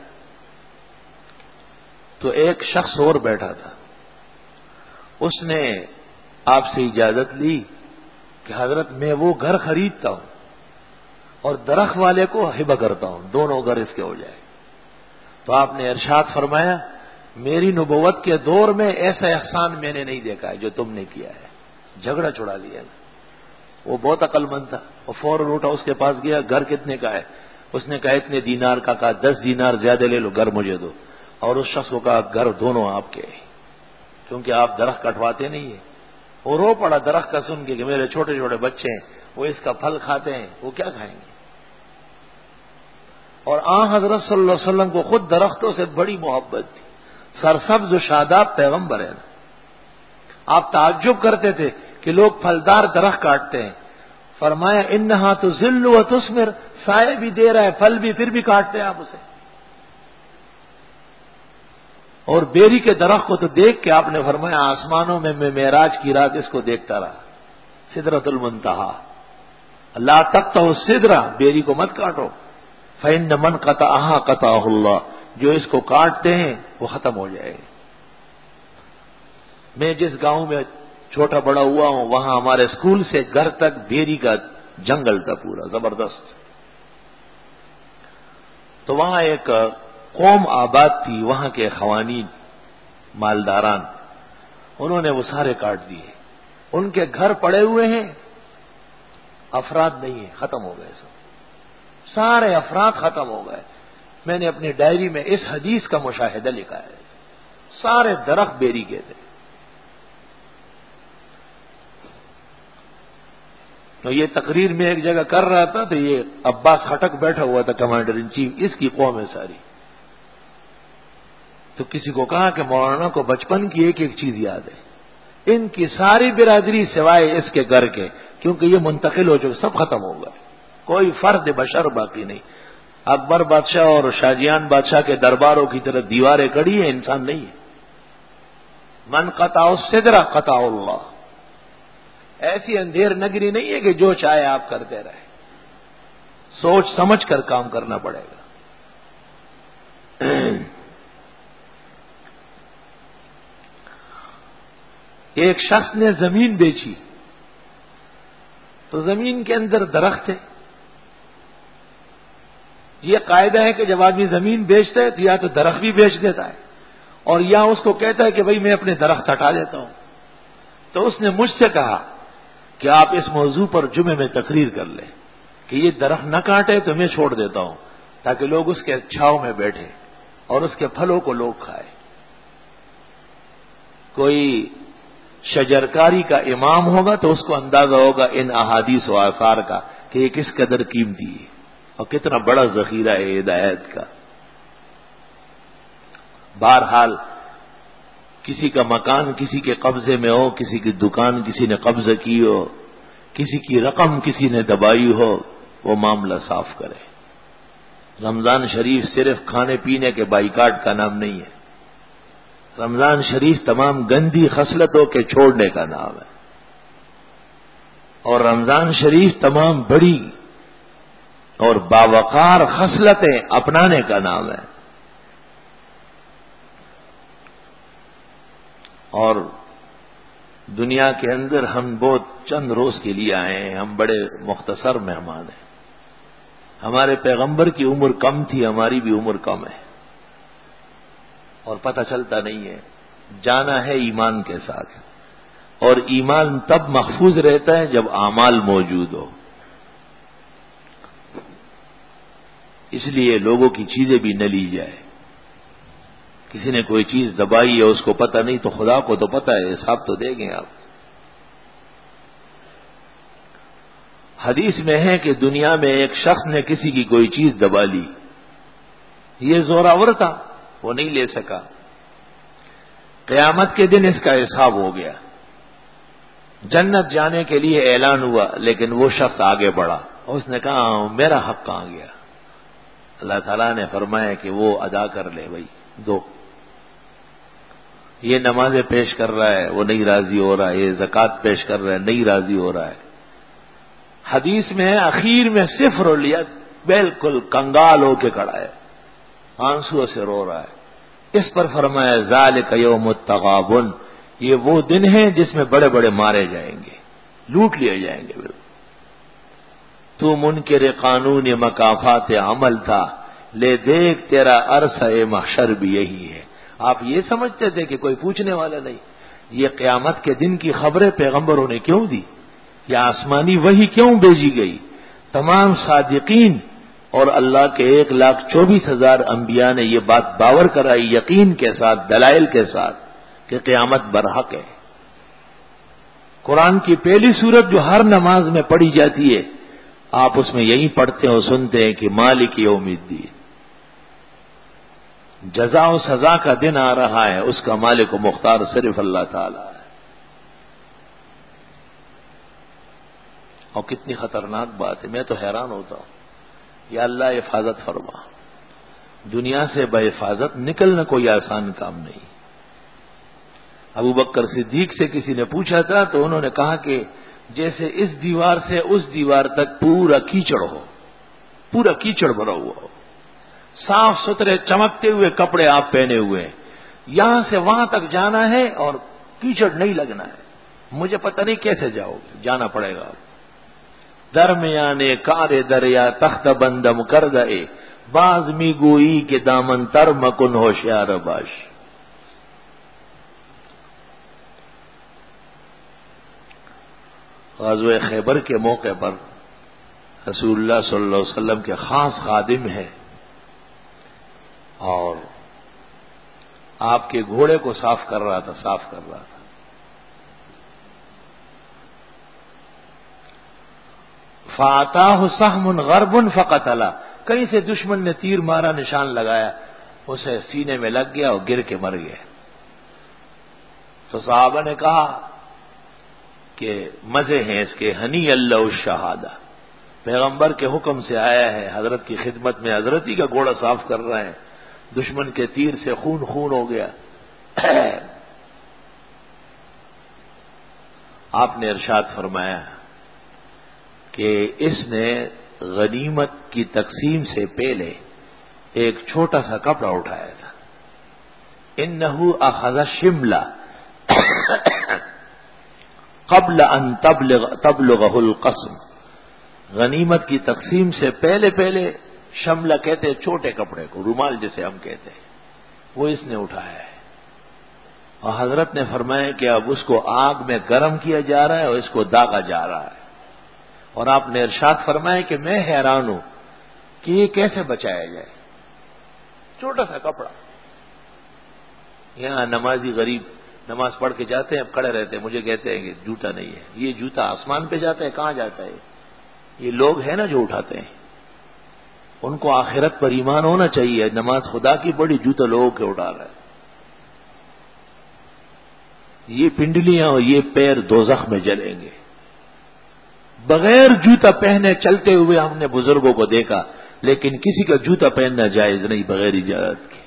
تو ایک شخص اور بیٹھا تھا، اس نے آپ سے اجازت لی کہ حضرت میں وہ گھر خریدتا ہوں اور درخت والے کو ہبہ کرتا ہوں، دونوں گھر اس کے ہو جائے. تو آپ نے ارشاد فرمایا میری نبوت کے دور میں ایسا احسان میں نے نہیں دیکھا ہے جو تم نے کیا ہے. جھگڑا چھڑا لیا نا. وہ بہت عقل مند تھا، وہ فوراً اٹھا، اس کے پاس گیا، گھر کتنے کا ہے؟ اس نے کہا اتنے دینار کا. کہا 10 دینار زیادہ لے لو، گھر مجھے دو. اور اس شخص کو کہا گھر دونوں آپ کے، کیونکہ آپ درخت کٹواتے نہیں ہیں. وہ رو پڑا درخت کا سن کے کہ میرے چھوٹے چھوٹے بچے ہیں، وہ اس کا پھل کھاتے ہیں، وہ کیا کھائیں گے؟ اور حضرت صلی اللہ علیہ وسلم کو خود درختوں سے بڑی محبت تھی، سرسبز و شاداب پیغمبر ہے نا۔ آپ تعجب کرتے تھے کہ لوگ پھلدار درخت کاٹتے ہیں، فرمایا انہا تذل و تثمر، سائے بھی دے رہا ہے پھل بھی، پھر بھی کاٹتے ہیں آپ اسے۔ اور بیری کے درخت کو تو دیکھ کے آپ نے فرمایا آسمانوں میں میں معراج کی رات اس کو دیکھتا رہا، سدرۃ المنتہا۔ لا تقطعوا السدرہ، بیری کو مت کاٹو، فإن من قطعها قطعه اللہ، جو اس کو کاٹتے ہیں وہ ختم ہو جائے گا۔ میں جس گاؤں میں چھوٹا بڑا ہوا ہوں وہاں ہمارے اسکول سے گھر تک بیری کا جنگل تھا پورا زبردست۔ تو وہاں ایک قوم آباد تھی، وہاں کے خوانین مالداران، انہوں نے وہ سارے کاٹ دیے، ان کے گھر پڑے ہوئے ہیں، افراد نہیں ہیں، ختم ہو گئے سارے افراد ختم ہو گئے۔ میں نے اپنی ڈائری میں اس حدیث کا مشاہدہ لکھا ہے، سارے درخت بیری کے تھے۔ تو یہ تقریر میں ایک جگہ کر رہا تھا تو یہ عباس خٹک بیٹھا ہوا تھا کمانڈر ان چیف، اس کی قوم ہے ساری۔ تو کسی کو کہا کہ مولانا کو بچپن کی ایک ایک چیز یاد ہے، ان کی ساری برادری سوائے اس کے گھر کے، کیونکہ یہ منتقل ہو چکے، سب ختم ہو گئے، کوئی فرد بشر باقی نہیں۔ اکبر بادشاہ اور شاہجہان بادشاہ کے درباروں کی طرح دیواریں کڑی ہیں، انسان نہیں ہے۔ من قطع السدرہ قطع اللہ، ایسی اندھیر نگری نہیں ہے کہ جو چاہے آپ کرتے رہے، سوچ سمجھ کر کام کرنا پڑے گا۔ ایک شخص نے زمین بیچی تو زمین کے اندر درخت ہے۔ یہ قاعدہ ہے کہ جب آدمی زمین بیچتا ہے تو یا تو درخت بھی بیچ دیتا ہے اور یا اس کو کہتا ہے کہ بھئی میں اپنے درخت ہٹا دیتا ہوں۔ تو اس نے مجھ سے کہا کہ آپ اس موضوع پر جمعے میں تقریر کر لیں کہ یہ درخت نہ کاٹے تو میں چھوڑ دیتا ہوں، تاکہ لوگ اس کے چھاؤں میں بیٹھیں اور اس کے پھلوں کو لوگ کھائیں۔ کوئی شجرکاری کا امام ہوگا تو اس کو اندازہ ہوگا ان احادیث و آثار کا کہ یہ کس قدر قیمتی ہے اور کتنا بڑا ذخیرہ ہے ہدایت کا۔ بہرحال کسی کا مکان کسی کے قبضے میں ہو، کسی کی دکان کسی نے قبضہ کی ہو، کسی کی رقم کسی نے دبائی ہو، وہ معاملہ صاف کرے۔ رمضان شریف صرف کھانے پینے کے بائیکاٹ کا نام نہیں ہے، رمضان شریف تمام گندی خصلتوں کے چھوڑنے کا نام ہے، اور رمضان شریف تمام بڑی اور باوقار خصلتیں اپنانے کا نام ہے۔ اور دنیا کے اندر ہم بہت چند روز کے لیے آئے ہیں، ہم بڑے مختصر مہمان ہیں۔ ہمارے پیغمبر کی عمر کم تھی، ہماری بھی عمر کم ہے، اور پتہ چلتا نہیں ہے۔ جانا ہے ایمان کے ساتھ، اور ایمان تب محفوظ رہتا ہے جب اعمال موجود ہو۔ اس لیے لوگوں کی چیزیں بھی نہ لی جائے۔ کسی نے کوئی چیز دبائی ہے اس کو پتہ نہیں تو خدا کو تو پتہ ہے، حساب تو دیں گے آپ۔ حدیث میں ہے کہ دنیا میں ایک شخص نے کسی کی کوئی چیز دبا لی، یہ زوراور تھا، وہ نہیں لے سکا۔ قیامت کے دن اس کا حساب ہو گیا، جنت جانے کے لیے اعلان ہوا، لیکن وہ شخص آگے بڑھا، اس نے کہا میرا حق کہاں گیا؟ اللہ تعالیٰ نے فرمایا کہ وہ ادا کر لے بھائی، دو۔ یہ نمازیں پیش کر رہا ہے وہ نہیں راضی ہو رہا ہے، یہ زکوٰۃ پیش کر رہا ہے نہیں راضی ہو رہا ہے۔ حدیث میں ہے اخیر میں صفر لیا، بالکل کنگال ہو کے کھڑا ہے، آنسو سے رو رہا ہے۔ اس پر فرمایا ذالک یوم التغابن، یہ وہ دن ہے جس میں بڑے بڑے مارے جائیں گے، لوٹ لیے جائیں گے۔ بالکل تو منکر قانون مکافات عمل تھا، لے دیکھ تیرا عرصہ محشر بھی یہی ہے۔ آپ یہ سمجھتے تھے کہ کوئی پوچھنے والا نہیں؟ یہ قیامت کے دن کی خبریں پیغمبروں نے کیوں دی؟ یہ آسمانی وحی کیوں بھیجی گئی؟ تمام صادقین اور اللہ کے 1,24,000 انبیاء نے یہ بات باور کرائی یقین کے ساتھ، دلائل کے ساتھ، کہ قیامت برحق ہے۔ قرآن کی پہلی سورت جو ہر نماز میں پڑھی جاتی ہے، آپ اس میں یہی پڑھتے ہیں اور سنتے ہیں کہ مالک یوم الدین، جزا و سزا کا دن آ رہا ہے، اس کا مالک و مختار صرف اللہ تعالی ہے۔ اور کتنی خطرناک بات ہے، میں تو حیران ہوتا ہوں، یا اللہ حفاظت فرما، دنیا سے بے حفاظت نکلنا کوئی آسان کام نہیں۔ ابو بکر صدیق سے کسی نے پوچھا تھا تو انہوں نے کہا کہ جیسے اس دیوار سے اس دیوار تک پورا کیچڑ ہو، پورا کیچڑ بھرا ہوا ہو، صاف ستھرے چمکتے ہوئے کپڑے آپ پہنے ہوئے ہیں، یہاں سے وہاں تک جانا ہے اور کیچڑ نہیں لگنا ہے، مجھے پتہ نہیں کیسے جاؤ گے، جانا پڑے گا۔ درمیانے کار دریا تخت بندم کر گئے، باز می گوئی کے دامن تر مکن ہوشیار باش۔ غزوہ خیبر کے موقع پر رسول اللہ صلی اللہ علیہ وسلم کے خاص خادم ہیں اور آپ کے گھوڑے کو صاف کر رہا تھا۔ فَأَتَاهُ سَهْمٌ غَرْبٌ فَقَتَلَ، کہیں سے دشمن نے تیر مارا، نشان لگایا، اسے سینے میں لگ گیا اور گر کے مر گیا۔ تو صحابہ نے کہا کہ مزے ہیں اس کے، ہنی اللہ الشہادہ، پیغمبر کے حکم سے آیا ہے، حضرت کی خدمت میں حضرت ہی کا گھوڑا صاف کر رہے ہیں، دشمن کے تیر سے خون ہو گیا۔ آپ نے ارشاد فرمایا کہ اس نے غنیمت کی تقسیم سے پہلے ایک چھوٹا سا کپڑا اٹھایا تھا، انہو اخذ شملہ قبل ان تبلغہ القسم، غنیمت کی تقسیم سے پہلے شملہ کہتے ہیں چھوٹے کپڑے کو، رومال جسے ہم کہتے ہیں، وہ اس نے اٹھایا ہے۔ اور حضرت نے فرمایا کہ اب اس کو آگ میں گرم کیا جا رہا ہے اور اس کو داغا جا رہا ہے۔ اور آپ نے ارشاد فرمایا کہ میں حیران ہوں کہ یہ کیسے بچایا جائے، چھوٹا سا کپڑا۔ یہاں نمازی غریب نماز پڑھ کے جاتے ہیں، اب کھڑے رہتے ہیں، مجھے کہتے ہیں کہ جوتا نہیں ہے، یہ جوتا آسمان پہ جاتا ہے، کہاں جاتا ہے؟ یہ لوگ ہیں نا جو اٹھاتے ہیں، ان کو آخرت پر ایمان ہونا چاہیے، نماز خدا کی بڑی، جوتا لوگوں کے اٹھا رہا ہے۔ یہ پنڈلیاں اور یہ پیر دوزخ میں جلیں گے۔ بغیر جوتا پہنے چلتے ہوئے ہم نے بزرگوں کو دیکھا، لیکن کسی کا جوتا پہننا جائز نہیں بغیر اجازت کے۔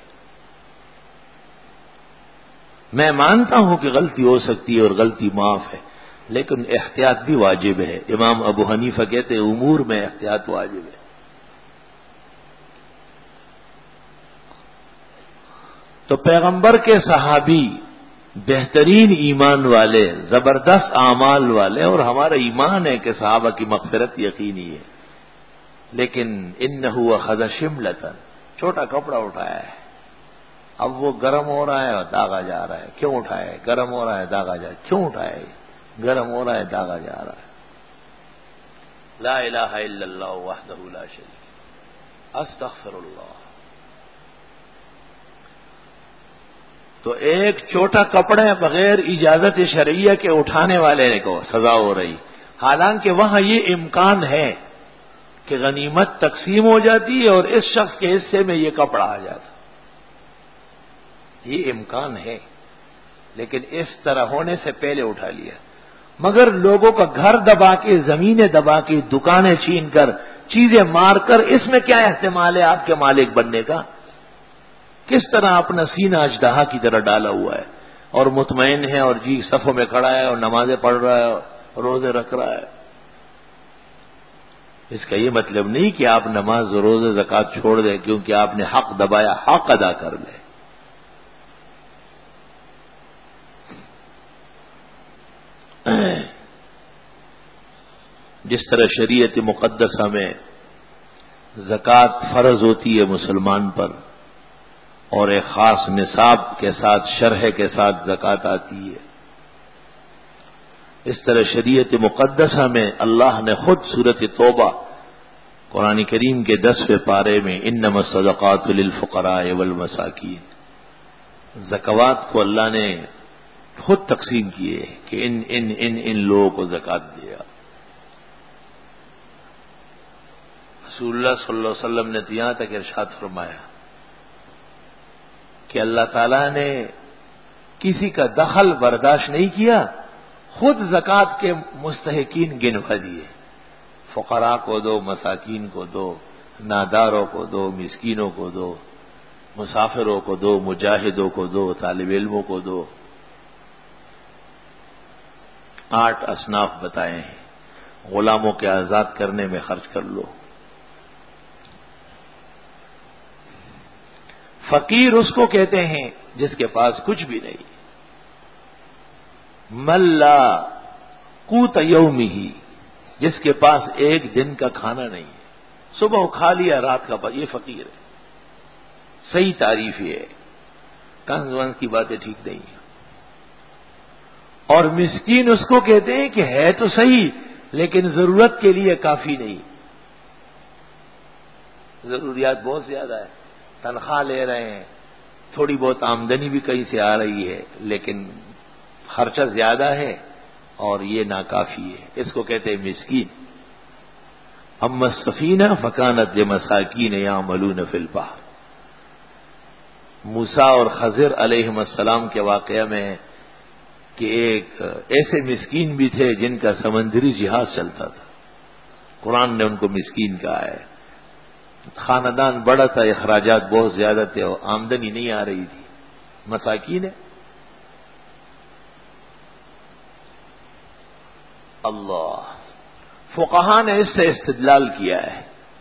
میں مانتا ہوں کہ غلطی ہو سکتی ہے اور غلطی معاف ہے، لیکن احتیاط بھی واجب ہے۔ امام ابو حنیفہ کہتے ہیں امور میں احتیاط واجب ہے۔ تو پیغمبر کے صحابی بہترین ایمان والے، زبردست اعمال والے، اور ہمارا ایمان ہے کہ صحابہ کی مغفرت یقینی ہے، لیکن انہ اخذ شملۃ، چھوٹا کپڑا اٹھایا ہے، اب وہ گرم ہو رہا ہے اور داغا جا رہا ہے۔ کیوں اٹھایا ہے؟ گرم ہو رہا ہے داغا جا رہا ہے۔ کیوں اٹھایا ہے؟ گرم ہو رہا ہے داغا جا رہا ہے۔ لا الہ الا اللہ وحدہ لا شریک، استغفر اللہ۔ تو ایک چھوٹا کپڑا بغیر اجازت شرعیہ کے اٹھانے والے کو سزا ہو رہی، حالانکہ وہاں یہ امکان ہے کہ غنیمت تقسیم ہو جاتی ہے اور اس شخص کے حصے میں یہ کپڑا آ جاتا، یہ امکان ہے، لیکن اس طرح ہونے سے پہلے اٹھا لیا۔ مگر لوگوں کا گھر دبا کے، زمینیں دبا کے، دکانیں چھین کر، چیزیں مار کر، اس میں کیا احتمال ہے آپ کے مالک بننے کا؟ کس طرح اپنا سینہ اژدہا کی طرح ڈالا ہوا ہے اور مطمئن ہے اور جی صفوں میں کھڑا ہے اور نمازیں پڑھ رہا ہے اور روزے رکھ رہا ہے۔ اس کا یہ مطلب نہیں کہ آپ نماز روزے زکوٰۃ چھوڑ دیں کیونکہ آپ نے حق دبایا، حق ادا کر لیں۔ جس طرح شریعت مقدسہ میں زکوٰۃ فرض ہوتی ہے مسلمان پر اور ایک خاص نصاب کے ساتھ، شرح کے ساتھ زکوٰۃ آتی ہے، اس طرح شریعت مقدسہ میں اللہ نے خود سورۃ توبہ قرآن کریم کے 10ویں پارے میں انما الصدقات للفقراء والمساکین، زکوٰۃ کو اللہ نے خود تقسیم کیے کہ ان لوگوں کو زکات دیا. رسول اللہ صلی اللہ علیہ وسلم نے تو یہاں تک ارشاد فرمایا کہ اللہ تعالیٰ نے کسی کا دخل برداشت نہیں کیا، خود زکات کے مستحقین گنوا دیے. فقراء کو دو، مساکین کو دو، ناداروں کو دو، مسکینوں کو دو، مسافروں کو دو، مجاہدوں کو دو، طالب علموں کو دو. 8 اصناف بتائے ہیں. غلاموں کے آزاد کرنے میں خرچ کر لو. فقیر اس کو کہتے ہیں جس کے پاس کچھ بھی نہیں. ملا قوت یومہ، جس کے پاس ایک دن کا کھانا نہیں ہے، صبح کھا لیا رات کا یہ فقیر ہے. صحیح تعریف یہ ہے، کنز ونز کی باتیں ٹھیک نہیں ہیں. اور مسکین اس کو کہتے ہیں کہ ہے تو صحیح لیکن ضرورت کے لیے کافی نہیں. ضروریات بہت زیادہ ہے، تنخواہ لے رہے ہیں، تھوڑی بہت آمدنی بھی کہیں سے آ رہی ہے لیکن خرچہ زیادہ ہے اور یہ ناکافی ہے. اس کو کہتے ہیں مسکین. اما السفینہ فکانت لمساکین یعملون فی البحر. موسیٰ اور خضر علیہ السلام کے واقعہ میں ہے کہ ایک ایسے مسکین بھی تھے جن کا سمندری جہاز چلتا تھا. قرآن نے ان کو مسکین کہا ہے. خاندان بڑا تھا، اخراجات بہت زیادہ تھے اور آمدنی نہیں آ رہی تھی. مساکین ہے. اللہ فقہا نے اس سے استدلال کیا ہے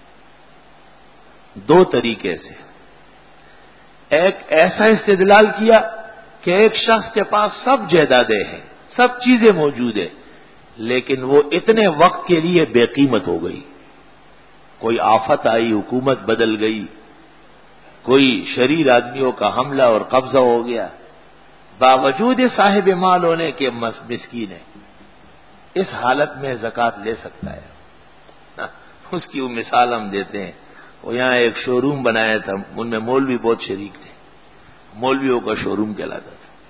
2 طریقے سے. ایک ایسا استدلال کیا کہ ایک شخص کے پاس سب جائیدادیں ہیں، سب چیزیں موجود ہیں، لیکن وہ اتنے وقت کے لیے بے قیمت ہو گئی. کوئی آفت آئی، حکومت بدل گئی، کوئی شریر آدمیوں کا حملہ اور قبضہ ہو گیا، باوجود صاحب مال ہونے کے مسکین ہے. اس حالت میں زکوٰۃ لے سکتا ہے. اس کی وہ مثال ہم دیتے ہیں. وہ یہاں ایک شو روم بنایا تھا، ان میں مولوی بہت شریک تھے. مولویوں کا شو روم کہلاتا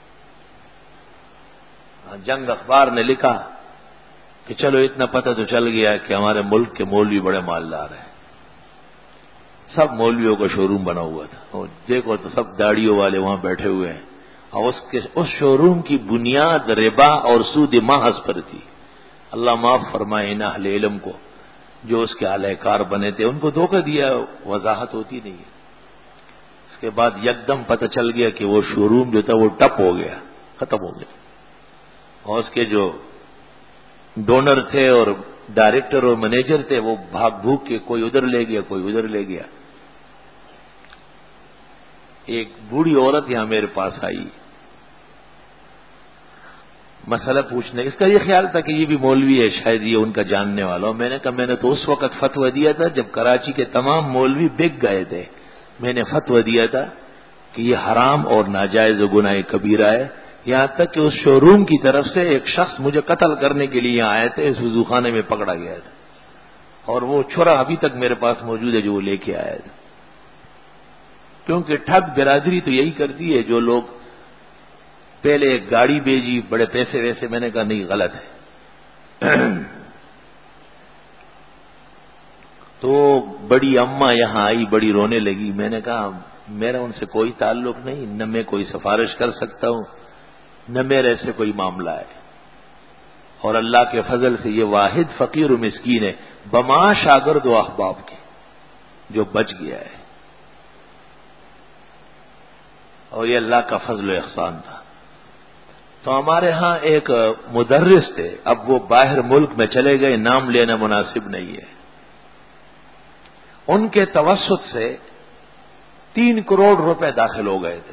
تھا. جنگ اخبار نے لکھا کہ چلو اتنا پتہ تو چل گیا کہ ہمارے ملک کے مولوی بڑے مالدار ہیں. سب مولویوں کا شو روم بنا ہوا تھا. اور دیکھو تو سب داڑیوں والے وہاں بیٹھے ہوئے ہیں. اور اس شو روم کی بنیاد ربا اور سود محض پر تھی. اللہ معاف فرمائے ان اہل علم کو جو اس کے اعلی کار بنے تھے، ان کو دھوکہ دیا. وضاحت ہوتی نہیں ہے. اس کے بعد یکدم پتہ چل گیا کہ وہ شو روم جو تھا وہ ٹپ ہو گیا، ختم ہو گیا. اور اس کے جو ڈونر تھے اور ڈائریکٹر اور مینیجر تھے وہ بھاگ بھوگ کے کوئی ادھر لے گیا، کوئی ادھر لے گیا. ایک بوڑھی عورت یہاں میرے پاس آئی مسئلہ پوچھنے. اس کا یہ خیال تھا کہ یہ بھی مولوی ہے، شاید یہ ان کا جاننے والا. میں نے کہا میں نے تو اس وقت فتویٰ دیا تھا جب کراچی کے تمام مولوی بک گئے تھے. میں نے فتویٰ دیا تھا کہ یہ حرام اور ناجائز و گناہ کبیرہ ہے. یہاں تک کہ اس شو روم کی طرف سے ایک شخص مجھے قتل کرنے کے لیے آئے تھے، اس وضو خانے میں پکڑا گیا تھا. اور وہ چھرا ابھی تک میرے پاس موجود ہے جو وہ لے کے آیا تھا. کیونکہ ٹھگ برادری تو یہی کرتی ہے. جو لوگ پہلے ایک گاڑی بھیجی، بڑے پیسے ویسے، میں نے کہا نہیں، غلط ہے. تو بڑی اماں یہاں آئی، بڑی رونے لگی. میں نے کہا میرا ان سے کوئی تعلق نہیں، نہ میں کوئی سفارش کر سکتا ہوں، نہ میرے سے کوئی معاملہ ہے. اور اللہ کے فضل سے یہ واحد فقیر و مسکین ہے بما شاگرد و احباب کے جو بچ گیا ہے. اور یہ اللہ کا فضل و احسان تھا. تو ہمارے ہاں ایک مدرس تھے، اب وہ باہر ملک میں چلے گئے، نام لینا مناسب نہیں ہے. ان کے توسط سے 3 کروڑ روپے داخل ہو گئے تھے.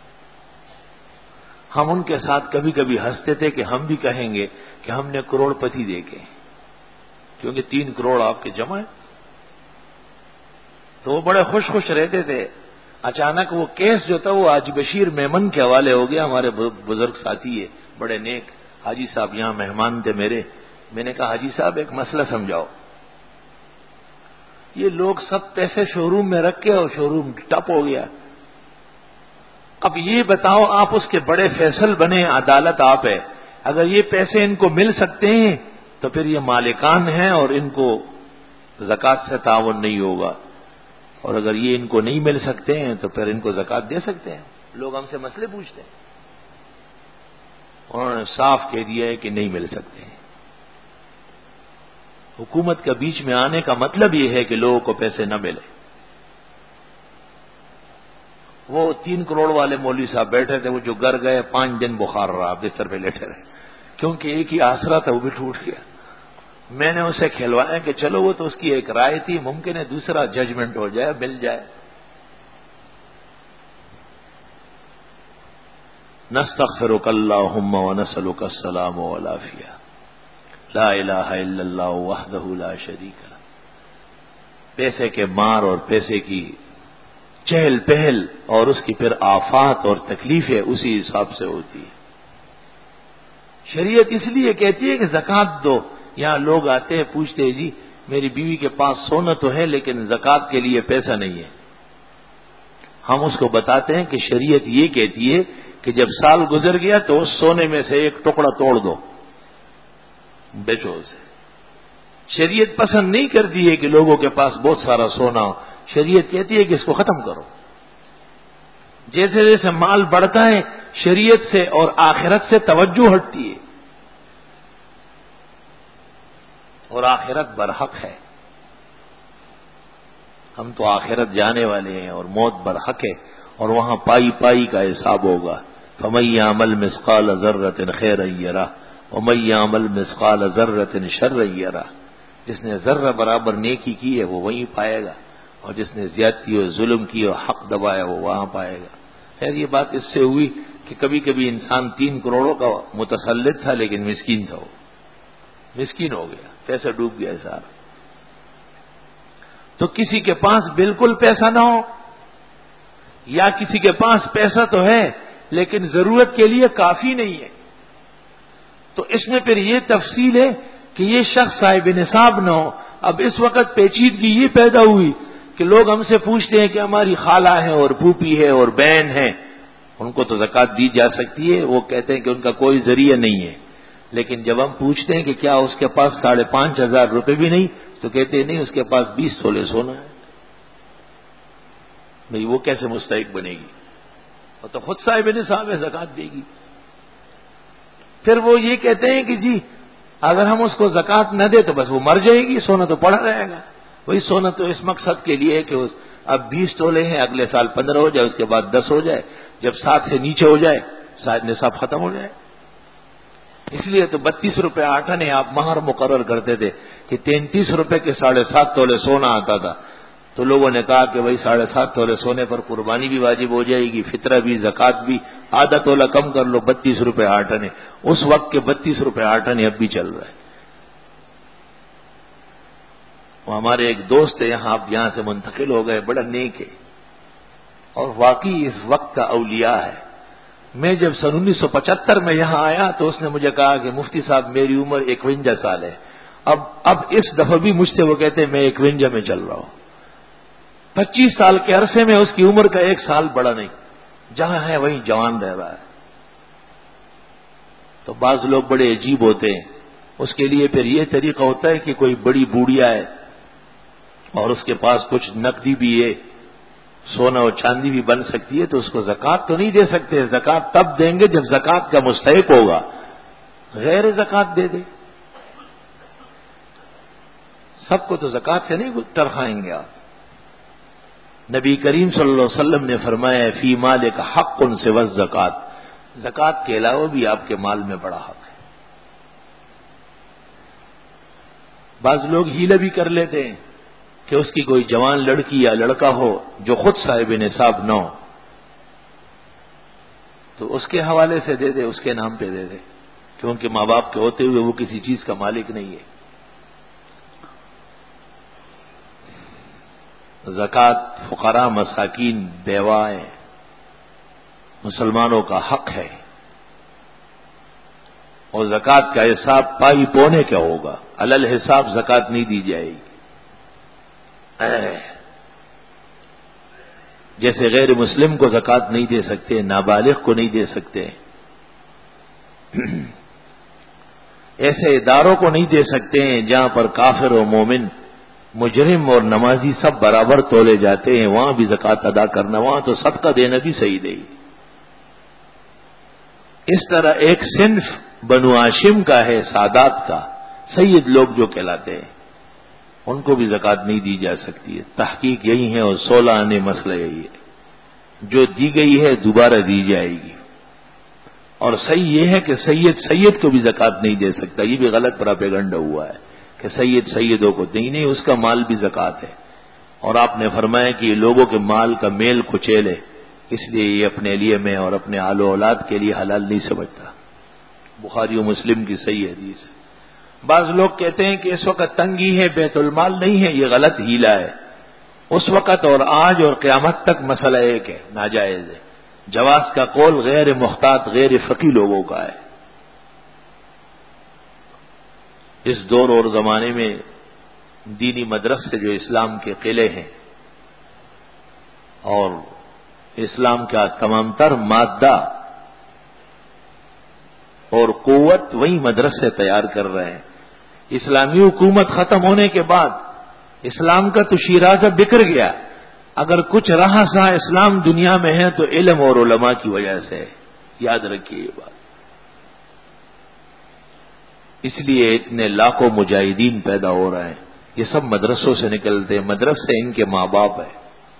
ہم ان کے ساتھ کبھی کبھی ہنستے تھے کہ ہم بھی کہیں گے کہ ہم نے کروڑ پتی دیکھے، کیونکہ 3 کروڑ آپ کے جمع ہے. تو وہ بڑے خوش خوش رہتے تھے. اچانک وہ کیس جو تھا وہ حاجی بشیر میمن کے حوالے ہو گیا. ہمارے بزرگ ساتھی ہے، بڑے نیک حاجی صاحب یہاں مہمان تھے میرے. میں نے کہا حاجی صاحب ایک مسئلہ سمجھاؤ. یہ لوگ سب پیسے شو روم میں رکھ کے اور شو روم ٹپ ہو گیا. اب یہ بتاؤ آپ اس کے بڑے فیصل بنے، عدالت آپ ہے، اگر یہ پیسے ان کو مل سکتے ہیں تو پھر یہ مالکان ہیں اور ان کو زکوٰۃ سے تعاون نہیں ہوگا، اور اگر یہ ان کو نہیں مل سکتے ہیں تو پھر ان کو زکوٰۃ دے سکتے ہیں۔ لوگ ہم سے مسئلے پوچھتے ہیں، انہوں نے صاف کہہ دیا ہے کہ نہیں مل سکتے ہیں۔ حکومت کا بیچ میں آنے کا مطلب یہ ہے کہ لوگوں کو پیسے نہ ملے۔ وہ 3 کروڑ والے مولوی صاحب بیٹھے تھے، وہ جو گھر گئے 5 دن بخار رہا، بستر پہ لیٹے رہے، کیونکہ ایک ہی آسرا تھا وہ بھی ٹوٹ گیا۔ میں نے اسے کھلوایا کہ چلو وہ تو اس کی ایک رائے تھی، ممکن ہے دوسرا ججمنٹ ہو جائے، مل جائے۔ نستغفرک اللہم ونسألک السلام والعافیہ، لا الہ الا اللہ وحدہ لا شریک لہ۔ پیسے کے مار اور پیسے کی چہل پہل اور اس کی پھر آفات اور تکلیفیں اسی حساب سے ہوتی ہے۔ شریعت اس لیے کہتی ہے کہ زکوٰۃ دو۔ یہاں لوگ آتے ہیں پوچھتے ہیں جی میری بیوی کے پاس سونا تو ہے لیکن زکوٰۃ کے لیے پیسہ نہیں ہے۔ ہم اس کو بتاتے ہیں کہ شریعت یہ کہتی ہے کہ جب سال گزر گیا تو اس سونے میں سے ایک ٹکڑا توڑ دو، بیچو اسے۔ شریعت پسند نہیں کرتی ہے کہ لوگوں کے پاس بہت سارا سونا ہو، شریعت کہتی ہے کہ اس کو ختم کرو۔ جیسے جیسے مال بڑھتا ہے شریعت سے اور آخرت سے توجہ ہٹتی ہے، اور آخرت برحق ہے۔ ہم تو آخرت جانے والے ہیں اور موت برحق ہے، اور وہاں پائی پائی کا حساب ہوگا۔ فَمَن يَعْمَلْ مِثْقَالَ ذَرَّةٍ خَيْرًا يَرَهُ وَمَن يَعْمَلْ مِثْقَالَ ذَرَّةٍ شَرًّا يَرَهُ۔ جس نے ذرہ برابر نیکی کی ہے وہ وہیں پائے گا، اور جس نے زیادتی اور ظلم کی اور حق دبایا وہ وہاں پائے گا۔ خیر یہ بات اس سے ہوئی کہ کبھی کبھی انسان 3 کروڑوں کا متسلط تھا لیکن مسکین تھا، وہ مسکین ہو گیا، پیسہ ڈوب گیا سارا۔ تو کسی کے پاس بالکل پیسہ نہ ہو، یا کسی کے پاس پیسہ تو ہے لیکن ضرورت کے لیے کافی نہیں ہے، تو اس میں پھر یہ تفصیل ہے کہ یہ شخص صاحب نصاب نہ ہو۔ اب اس وقت پیچیدگی یہ پیدا ہوئی کہ لوگ ہم سے پوچھتے ہیں کہ ہماری خالہ ہے اور پھوپھی ہے اور بہن ہے، ان کو تو زکوٰۃ دی جا سکتی ہے، وہ کہتے ہیں کہ ان کا کوئی ذریعہ نہیں ہے، لیکن جب ہم پوچھتے ہیں کہ کیا اس کے پاس 5,500 روپے بھی نہیں، تو کہتے ہیں نہیں اس کے پاس 20 تولے سونا ہے۔ بھئی وہ کیسے مستحق بنے گی؟ وہ تو خود صاحب نصاب ہے، زکوٰۃ دے گی۔ پھر وہ یہ کہتے ہیں کہ جی اگر ہم اس کو زکوٰۃ نہ دے تو بس وہ مر جائے گی، سونا تو پڑا رہے گا۔ وہی سونا تو اس مقصد کے لیے ہے کہ اب 20 تولے ہیں، اگلے سال 15 ہو جائے، اس کے بعد 10 ہو جائے، جب 7 سے نیچے ہو جائے صاحب نصاب ختم ہو جائے۔ اس لیے تو 32 روپے آٹا نے آپ مہر مقرر کرتے تھے کہ 33 روپے کے 7.5 تولے سونا آتا تھا، تو لوگوں نے کہا کہ بھائی 7.5 تولے سونے پر قربانی بھی واجب ہو جائے گی، فطرہ بھی، زکوٰۃ بھی، آدھا تولا کم کر لو، 32 روپے آٹا نے۔ اس وقت کے 32 روپے آٹا نے اب بھی چل رہا ہے۔ وہ ہمارے ایک دوست ہے یہاں، اب یہاں سے منتقل ہو گئے، بڑا نیک ہے اور واقعی اس وقت کا اولیاء ہے۔ میں جب سن 1975 میں یہاں آیا تو اس نے مجھے کہا کہ مفتی صاحب میری عمر 51 سال ہے، اب اس دفعہ بھی مجھ سے وہ کہتے ہیں میں 51 میں چل رہا ہوں۔ 25 سال کے عرصے میں اس کی عمر کا 1 سال بڑا نہیں، جہاں ہے وہیں جوان رہ رہا ہے۔ تو بعض لوگ بڑے عجیب ہوتے ہیں، اس کے لیے پھر یہ طریقہ ہوتا ہے کہ کوئی بڑی بوڑھیا ہے اور اس کے پاس کچھ نقدی بھی ہے، سونا اور چاندی بھی بن سکتی ہے، تو اس کو زکوٰۃ تو نہیں دے سکتے، زکوٰۃ تب دیں گے جب زکوٰۃ کا مستحق ہوگا، غیر زکوٰۃ دے دے۔ سب کو تو زکوٰۃ سے نہیں ٹرخائیں گے آپ۔ نبی کریم صلی اللہ علیہ وسلم نے فرمایا فی مالک حق سوی الزکوٰۃ، زکوٰۃ کے علاوہ بھی آپ کے مال میں بڑا حق ہے۔ بعض لوگ ہیلہ بھی کر لیتے ہیں کہ اس کی کوئی جوان لڑکی یا لڑکا ہو جو خود صاحب نصاب نہ ہو، تو اس کے حوالے سے دے دے، اس کے نام پہ دے دے، کیونکہ ماں باپ کے ہوتے ہوئے وہ کسی چیز کا مالک نہیں ہے۔ زکوٰۃ فقراء، مساکین، بیوائیں، مسلمانوں کا حق ہے، اور زکوٰۃ کا حساب پائی پونے کا ہوگا، علل حساب زکوٰۃ نہیں دی جائے گی۔ جیسے غیر مسلم کو زکوٰۃ نہیں دے سکتے، نابالغ کو نہیں دے سکتے، ایسے اداروں کو نہیں دے سکتے ہیں جہاں پر کافر و مومن، مجرم اور نمازی سب برابر تولے جاتے ہیں، وہاں بھی زکوٰۃ ادا کرنا، وہاں تو صدقہ دینا بھی صحیح نہیں۔ اس طرح ایک صنف بنو ہاشم کا ہے، سادات کا، سید لوگ جو کہلاتے ہیں، ان کو بھی زکوٰۃ نہیں دی جا سکتی ہے۔ تحقیق یہی ہے اور 16 آنے مسئلہ یہی ہے، جو دی گئی ہے دوبارہ دی جائے گی۔ اور صحیح یہ ہے کہ سید کو بھی زکوٰۃ نہیں دے سکتا، یہ بھی غلط پراپیگنڈا ہوا ہے کہ سیدوں کو نہیں، اس کا مال بھی زکوٰۃ ہے۔ اور آپ نے فرمایا کہ یہ لوگوں کے مال کا میل کچیل ہے، اس لیے یہ اپنے لیے میں اور اپنے آل و اولاد کے لیے حلال نہیں سمجھتا۔ بخاری و مسلم کی صحیح حدیث ہے۔ بعض لوگ کہتے ہیں کہ اس وقت تنگی ہے، بیت المال نہیں ہے، یہ غلط ہیلا ہے۔ اس وقت اور آج اور قیامت تک مسئلہ ایک ہے، ناجائز ہے۔ جواز کا قول غیر محتاط، غیر فقی لوگوں کا ہے۔ اس دور اور زمانے میں دینی مدرسے جو اسلام کے قلعے ہیں اور اسلام کا تمام تر مادہ اور قوت وہی مدرسے تیار کر رہے ہیں۔ اسلامی حکومت ختم ہونے کے بعد اسلام کا تو شیرازہ بکھر گیا، اگر کچھ رہا سا اسلام دنیا میں ہے تو علم اور علماء کی وجہ سے ہے، یاد رکھیے یہ بات۔ اس لیے اتنے لاکھوں مجاہدین پیدا ہو رہے ہیں، یہ سب مدرسوں سے نکلتے ہیں، مدرسے ان کے ماں باپ ہیں۔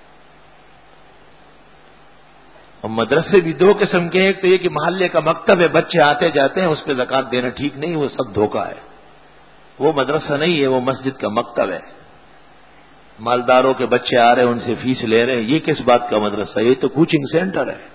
اور مدرسے بھی دو قسم کے ہیں، ایک تو یہ کہ محلے کا مکتب ہے، بچے آتے جاتے ہیں، اس پہ زکوٰۃ دینا ٹھیک نہیں، وہ سب دھوکہ ہے، وہ مدرسہ نہیں ہے، وہ مسجد کا مکتب ہے۔ مالداروں کے بچے آ رہے ہیں، ان سے فیس لے رہے ہیں، یہ کس بات کا مدرسہ ہے؟ یہ تو کوچنگ سینٹر ہے،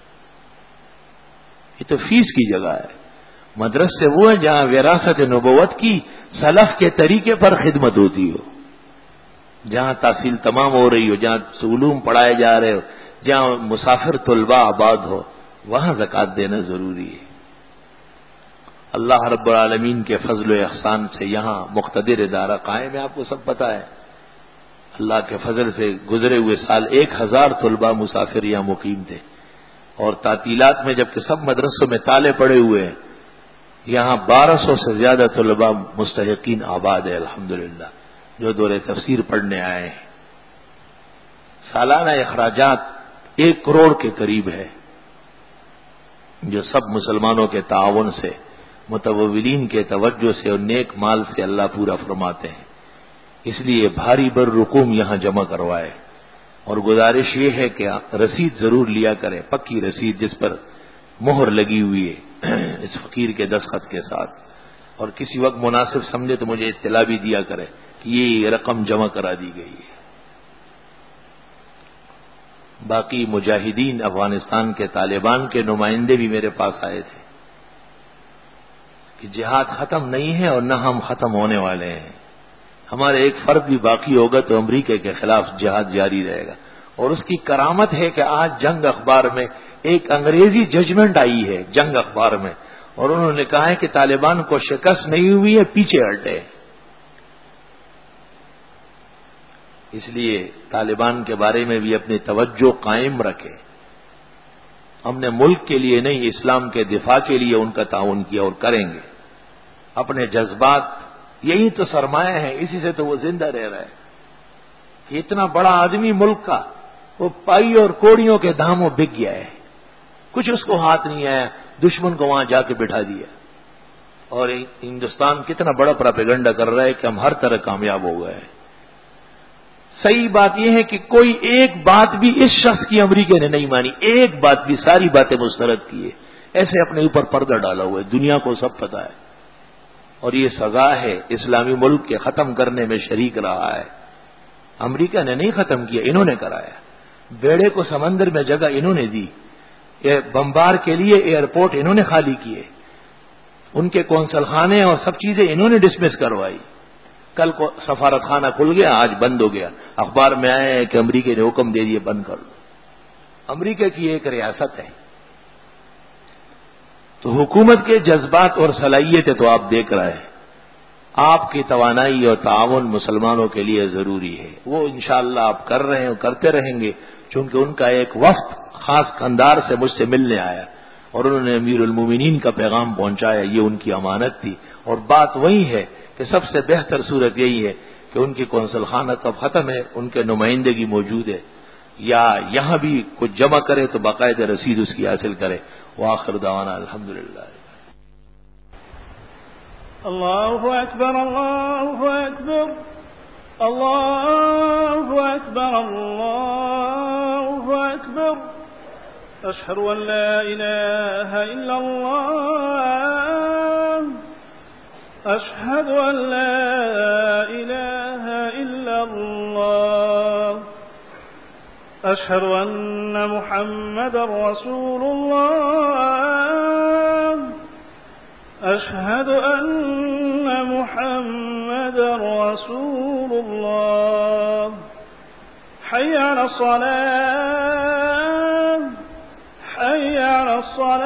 یہ تو فیس کی جگہ ہے۔ مدرسے وہ ہیں جہاں وراثت نبوت کی سلف کے طریقے پر خدمت ہوتی ہو، جہاں تحصیل تمام ہو رہی ہو، جہاں علوم پڑھائے جا رہے ہو، جہاں مسافر طلباء آباد ہو، وہاں زکوٰۃ دینا ضروری ہے۔ اللہ رب العالمین کے فضل و احسان سے یہاں مقتدر ادارہ قائم ہے، آپ کو سب پتہ ہے۔ اللہ کے فضل سے گزرے ہوئے سال 1000 طلباء مسافر یہاں مقیم تھے، اور تعطیلات میں جبکہ سب مدرسوں میں تالے پڑے ہوئے ہیں، یہاں 1200 سے زیادہ طلباء مستحقین آباد ہے الحمدللہ، جو دور تفسیر پڑھنے آئے ہیں۔ سالانہ اخراجات 1 کروڑ کے قریب ہے، جو سب مسلمانوں کے تعاون سے، متولین کے توجہ سے اور نیک مال سے اللہ پورا فرماتے ہیں۔ اس لیے بھاری بر رقوم یہاں جمع کروائے، اور گزارش یہ ہے کہ رسید ضرور لیا کرے، پکی رسید جس پر مہر لگی ہوئی ہے اس فقیر کے دستخط کے ساتھ، اور کسی وقت مناسب سمجھے تو مجھے اطلاع بھی دیا کرے کہ یہ رقم جمع کرا دی گئی ہے۔ باقی مجاہدین افغانستان کے طالبان کے نمائندے بھی میرے پاس آئے تھے کہ جہاد ختم نہیں ہے اور نہ ہم ختم ہونے والے ہیں، ہمارے ایک فرد بھی باقی ہوگا تو امریکہ کے خلاف جہاد جاری رہے گا۔ اور اس کی کرامت ہے کہ آج جنگ اخبار میں ایک انگریزی ججمنٹ آئی ہے جنگ اخبار میں، اور انہوں نے کہا ہے کہ طالبان کو شکست نہیں ہوئی ہے، پیچھے ہٹے۔ اس لیے طالبان کے بارے میں بھی اپنی توجہ قائم رکھے۔ ہم نے ملک کے لیے نہیں، اسلام کے دفاع کے لیے ان کا تعاون کیا اور کریں گے۔ اپنے جذبات، یہی تو سرمایہ ہے، اسی سے تو وہ زندہ رہ رہا ہے کہ اتنا بڑا آدمی ملک کا، وہ پائی اور کوڑیوں کے دھاموں بک گیا ہے، کچھ اس کو ہاتھ نہیں آیا، دشمن کو وہاں جا کے بٹھا دیا۔ اور ہندوستان کتنا بڑا پراپیگنڈا کر رہا ہے کہ ہم ہر طرح کامیاب ہو گئے ہیں۔ صحیح بات یہ ہے کہ کوئی ایک بات بھی اس شخص کی امریکہ نے نہیں مانی، ایک بات بھی، ساری باتیں مسترد کی ہے، ایسے اپنے اوپر پردہ ڈالا ہوا ہے، دنیا کو سب پتہ ہے۔ اور یہ سزا ہے، اسلامی ملک کے ختم کرنے میں شریک رہا ہے۔ امریکہ نے نہیں ختم کیا، انہوں نے کرایا۔ بیڑے کو سمندر میں جگہ انہوں نے دی، بمبار کے لیے ایئرپورٹ انہوں نے خالی کیے، ان کے قونصل خانے اور سب چیزیں انہوں نے ڈسمس کروائی۔ کل کو سفارت خانہ کھل گیا، آج بند ہو گیا، اخبار میں آئے ہیں کہ امریکہ نے حکم دے دیا بند کر دو۔ امریکہ کی ایک ریاست ہے، تو حکومت کے جذبات اور صلاحیتیں تو آپ دیکھ رہے ہیں، آپ کی توانائی اور تعاون مسلمانوں کے لیے ضروری ہے، وہ انشاءاللہ آپ کر رہے ہیں اور کرتے رہیں گے، चूंकि उनका एक वफ्द खास अंदार से मुझसे मिलने आया और उन्होंने अमीरुल मोमिनीन का पैगाम पहुंचाया, ये उनकी अमानत थी। और बात वही है कि सबसे बेहतर सूरत यही है कि उनकी कौंसल खाना तो खत्म है, उनके नुमाइंदगी मौजूद है, या यहां भी कुछ जमा करे तो बाकायदा रसीद उसकी हासिल करे। वाखिर दावाना अल्हम्दुलिल्लाह। अल्लाहु अकबर, अल्लाहु अकबर, अल्लाहु अकबर, अल्लाहु अकबर। अशहदु अन ला इलाहा इल्लल्लाह, अशहदु अन ला इलाहा इल्लल्लाह, अशहदु अन्न मुहम्मदर रसूलुल्लाह, अशहदु अन्न मुहम्मदर रसूलुल्लाह। हय्य अला सलाह, हय्य अला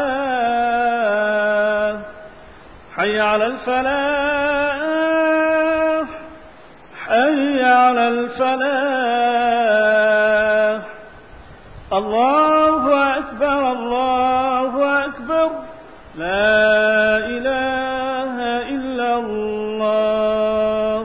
सलाह, हय्य अल फलाह, हय्य अल फलाह। अल्लाहु अकबर, अल्लाहु अकबर, ला इलाहा इल्लल्लाह।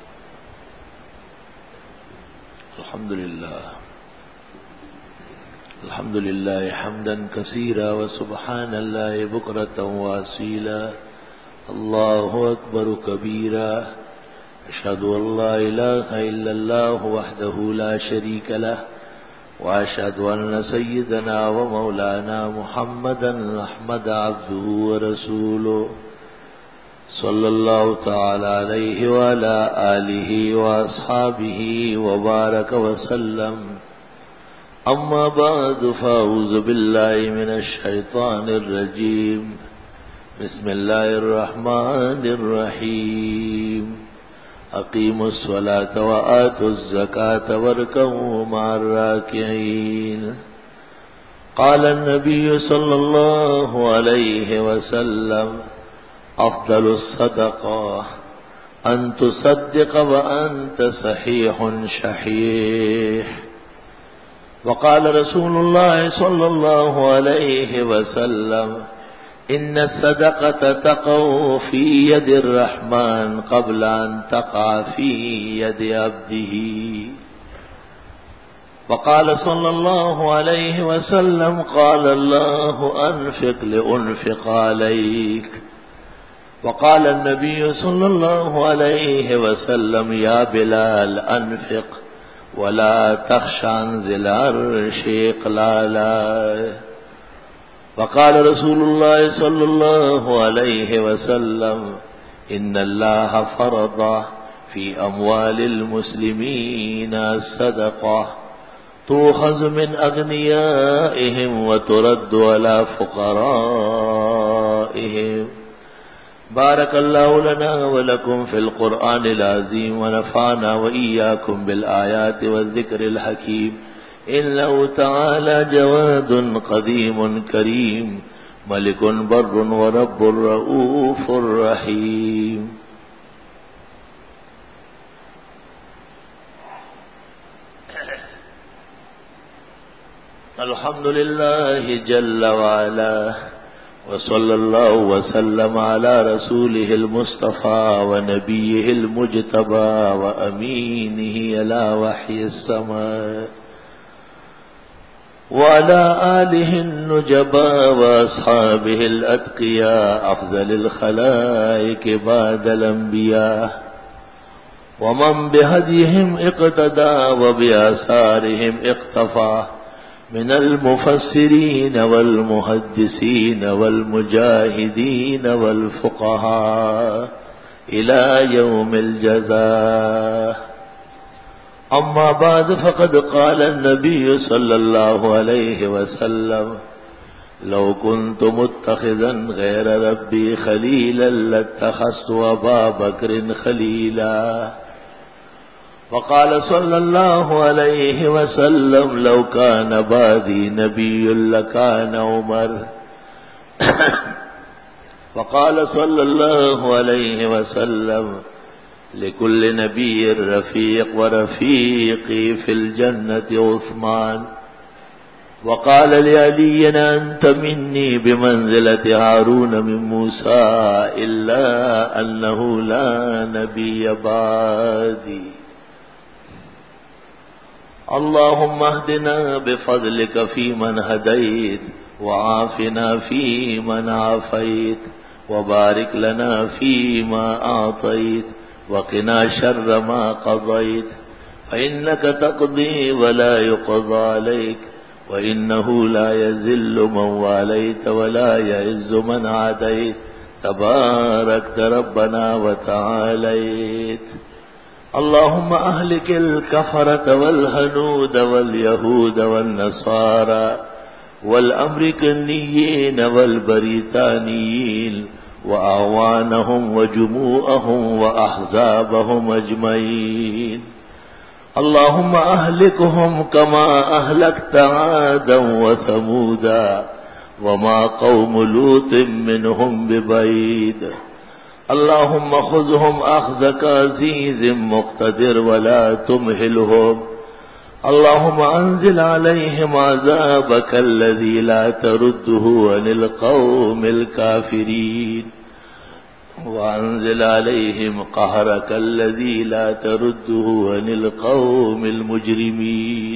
अल्हम्दुलिल्लाह, अल्हम्दुलिल्लाह हम्दन कसीरा व सुब्हानल्लाह बुकरतन व असीला। अल्लाहु अकबर कबीरा। अशहदु अल्ला इलाहा इल्लल्लाह वहदहु ला शरीक लह व अशहदु अन्न सय्यदना व मौलाना मुहम्मदन अहमद अब्दुहु व रसूलुहु सल्लल्लाहु तआला अलैहि व अला आलिहि व अस्हाबिहि व बारक व सल्लम। अम्मा बाद फ़अऊज़ु बिल्लाहि मिनश शैतानिर रजीम। बिस्मिल्लाहिर रहमानिर रहीम। अक़ीमुस सलात व आतुज़ ज़कात वरकऊ मअर राकिईन। क़ाल अन्नबिय्यु सल्लल्लाहु अलैहि वसल्लम अफ़्ज़लुस सदक़ा अन तुसद्दिक़ व अन्त सहीहुन शहीह। वक़ाल रसूलुल्लाह सल्लल्लाहु अलैहि वसल्लम इन्न सदक़त तक़अ फ़ी यदिर रहमान क़ब्ल अन तक़अ फ़ी यदि अब्दिही। वक़ाल सल्लल्लाहु अलैहि वसल्लम क़ाल अल्लाहु अनफ़िक़ लिअनफ़िक़ अलैक। वक़ाल अन्नबिय्यु सल्लल्लाहु अलैहि वसल्लम या बिलाल अनफ़िक़ वला तख़्शा अन ज़िल अर्शि इक़लाला। वक़ाल रसूलुल्लाह सल्लल्लाहु अलैहि वसल्लम इन्नल्लाह फ़रज़ फ़ी अम्वालिल मुस्लिमीन सदक़ा तुअख़ज़ु मिन अग़नियाइहिम व तुरद्दु अला फ़ुक़राइहिम। बारकल्लाहु लना व लकुम फ़िल क़ुरआनिल अज़ीम व नफ़अना व इय्याकुम बिल आयाति व ज़िक्रिल हकीम। इन्नहु तआला जवादुन क़दीमुन करीम मलिकुन बर्रुन व रब्बुर रऊफ़ुर रहीम। अल्हम्दुलिल्लाहि जल्ल व अला व सल्लल्लाहु व सल्लम अला रसूलिहिल मुस्तफ़ा व नबिय्यिहिल मुज्तबा व अमीनिही अला वह्यिस समा व अला आलिहिन नुजबा व अस्हाबिहिल अत्क़िया अफ़ज़लिल ख़लाइक़ बअदल अंबिया व मन बिहदिहिम इक़्तदा व बिआसारिहिम इक़्तफ़ा मिनल मुफ़स्सिरीन वल मुहद्दिसीन वल मुजाहिदीन वल फ़ुक़हा इला यौमिल जज़ा। अम्मा बाद फ़क़द क़ाल अन्नबिय्यु सल्लल्लाहु अलैहि वसल्लम लौ कुन्तु मुत्तख़िज़न ग़ैर रब्बी ख़लीलन लत्तख़ज़्तु अबा बकरिन ख़लीला। वक़ाल सल्लल्लाहु अलैहि वसल्लम लौ कान बादी नबिय्युन लकान उमर। वक़ाल सल्लल्लाहु अलैहि वसल्लम लिकुल्लि नबिय्यिन रफ़ीक़ व रफ़ीक़ी फ़िल जन्नति उस्मान وقال لعلي أنت مني بمنزلة هارون من موسى إلا أنه لا نبي بعدي. اللهم اهدنا بفضلك فيمن هديت وعافنا فيمن عافيت وبارك لنا فيما أعطيت وقنا شر ما قضيت فإنك تقضي ولا يقضى عليك وإنه لا يذل من واليت ولا يعز من عاديت تباركت ربنا وتعاليت. اللهم أهلك الكفرة والهنود واليهود والنصارى والأمريكانيين والبريطانيين وأعوانهم وجموعهم وأحزابهم أجمعين. اللهم أهلكهم كما أهلكت عادا وثمودا وما قوم لوط منهم ببعيد. اللهم خذهم أخذك عزيز مقتدر ولا تمهلهم. اللهم أنزل عليهم عذابك الذي لا ترده عن القوم الكافرين وأنزل عليهم قهرك الذي لا ترده عن القوم المجرمين.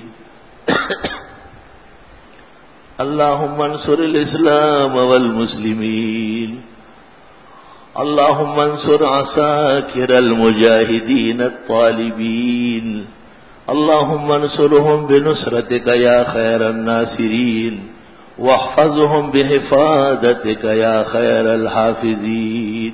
اللهم انصر الإسلام والمسلمين. اللهم انصر عساكر المجاهدين الطالبين. اللهم انصرهم بنصرتك يا خير الناصرين واحفظهم بحفاظتك يا خير الحافظين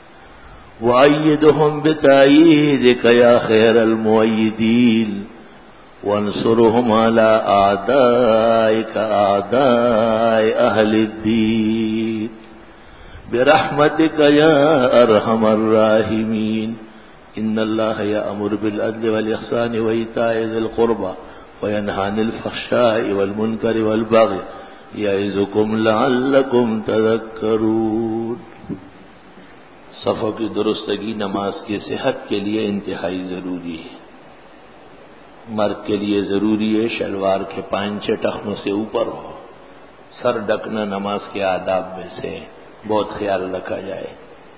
وأيدهم بتأييدك يا خير المؤيدين وانصرهم على أعدائك أعداء أهل الدين برحمتك يا أرحم الراحمين. إن الله يأمر بالعدل والإحسان وإيتاء ذي القربى وينهى عن الفحشاء والمنكر والبغي يعظكم لعلكم تذكرون. صفوں کی درستگی نماز کی صحت کے لیے انتہائی ضروری ہے. مرد کے لیے ضروری ہے شلوار کے پانچے ٹخنوں سے اوپر ہو. سر ڈکنا نماز کے آداب میں سے بہت خیال رکھا جائے.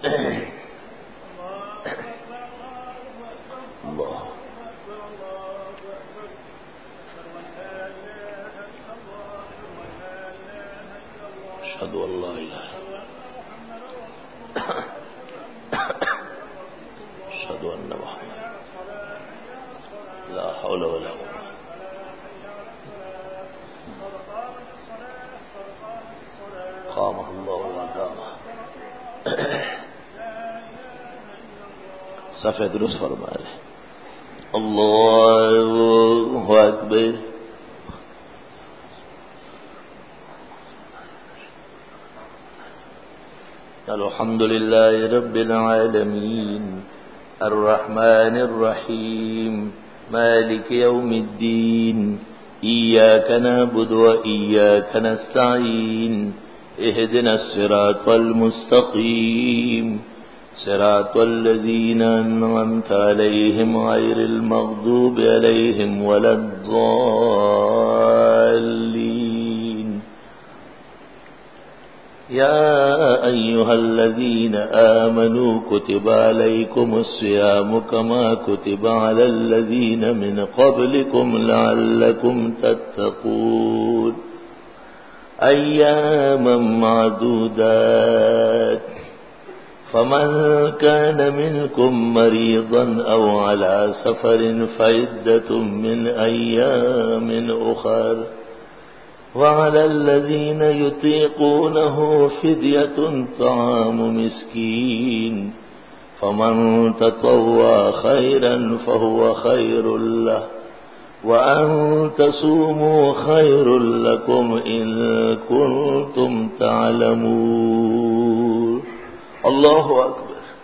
اللہ اشہد ان لا الہ اشہد ان محمد لا حول ولا قوة. قامہ اللہ وقامہ. صفحہ درست فرما رہے. اللہ اکبر. الحمد لله رب العالمين الرحمن الرحيم مالك يوم الدين إياك نعبد وإياك نستعين اهدنا الصراط المستقيم صراط الذين أنعمت عليهم غير المغضوب عليهم ولا الضالين. يا أيها الذين آمنوا كتب عليكم الصيام كما كتب على الذين من قبلكم لعلكم تتقون أياما معدودات. فمن كان منكم مريضا أو على سفر فعدة من أيام أخر وعلى الذين يطيقونه فدية طعام مسكين فمن تطوع خيرا فهو خير له وأن تصوموا خير لكم إن كنتم تعلمون. الله أكبر.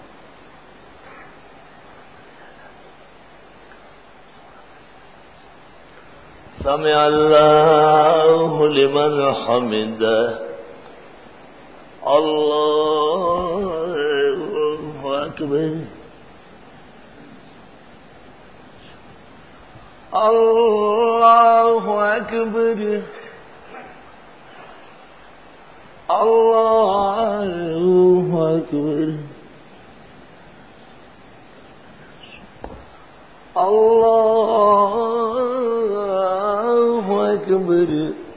سمع الله لمن حمده. الله أكبر. الله أكبر. الله أكبر الله أكبر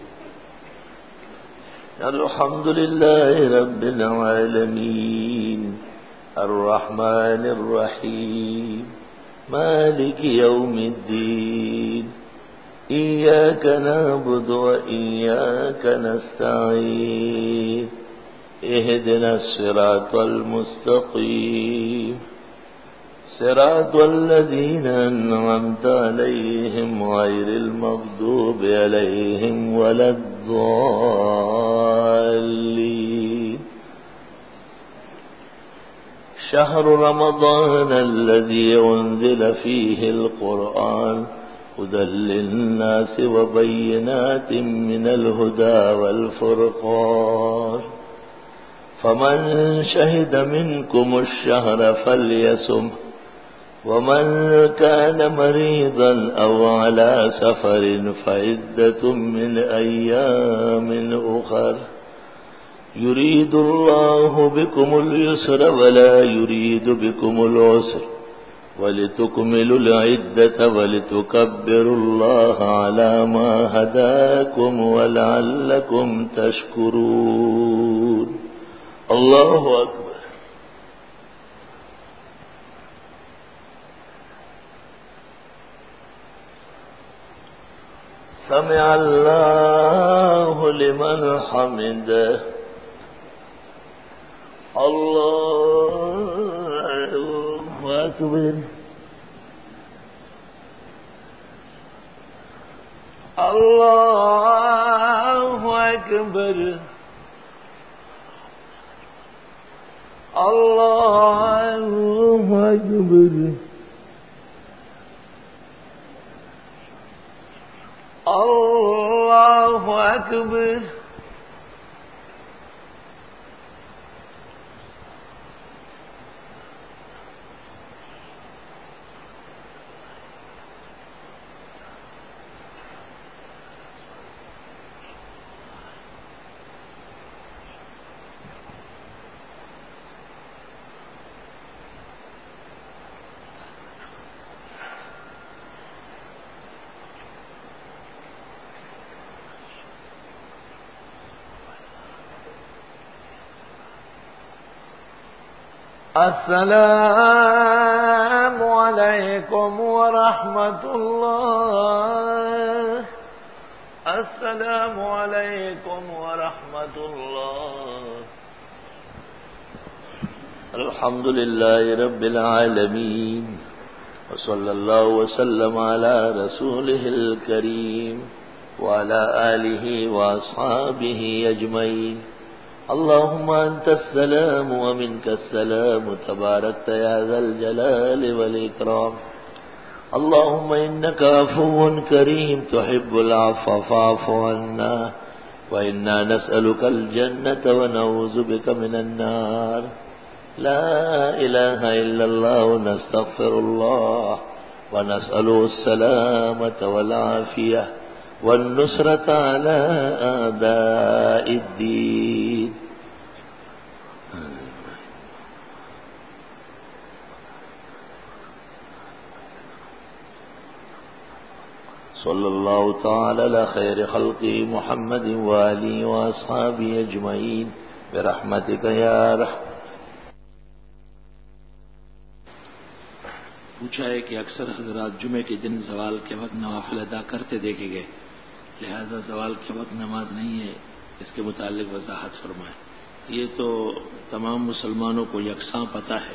الحمد لله رب العالمين الرحمن الرحيم مالك يوم الدين إياك نعبد وإياك نستعين اهدنا الصراط المستقيم صراط الذين أنعمت عليهم غير المغضوب عليهم ولا الضالين شهر رمضان الذي أنزل فيه القرآن هدى للناس وبينات من الهدى والفرقان فمن شهد منكم الشهر فليصمه ومن كان مريضا أو على سفر فعدة من أيام أخر يريد الله بكم اليسر ولا يريد بكم العسر ولتكملوا العدة ولتكبروا الله على ما هداكم ولعلكم تشكرون الله أكبر سمع الله لمن حمده الله أكبر الله أكبر الله أكبر الله أكبر السلام عليكم ورحمة الله السلام عليكم ورحمة الله الحمد لله رب العالمين وصلى الله وسلم على رسوله الكريم وعلى آله وأصحابه أجمعين اللهم أنت السلام ومنك السلام تباركت يا ذا الجلال والإكرام اللهم إنك عفو كريم تحب العفو فاعف عنا وإنا نسألك الجنة ونعوذ بك من النار لا إله إلا الله ونستغفر الله ونسأله السلامة والعافية والنصرة على أعداء الدين صلى الله تعالى على خير خلقه محمد وآله وأصحابه أجمعين برحمتك يا رحمة. پوچھا ہے کہ اکثر حضرات جمعے کے دن زوال کے وقت نوافل ادا کرتے دیکھے گئے، لہذا زوال کے وقت نماز نہیں ہے، اس کے متعلق وضاحت فرمائیں. یہ تو تمام مسلمانوں کو یکساں پتہ ہے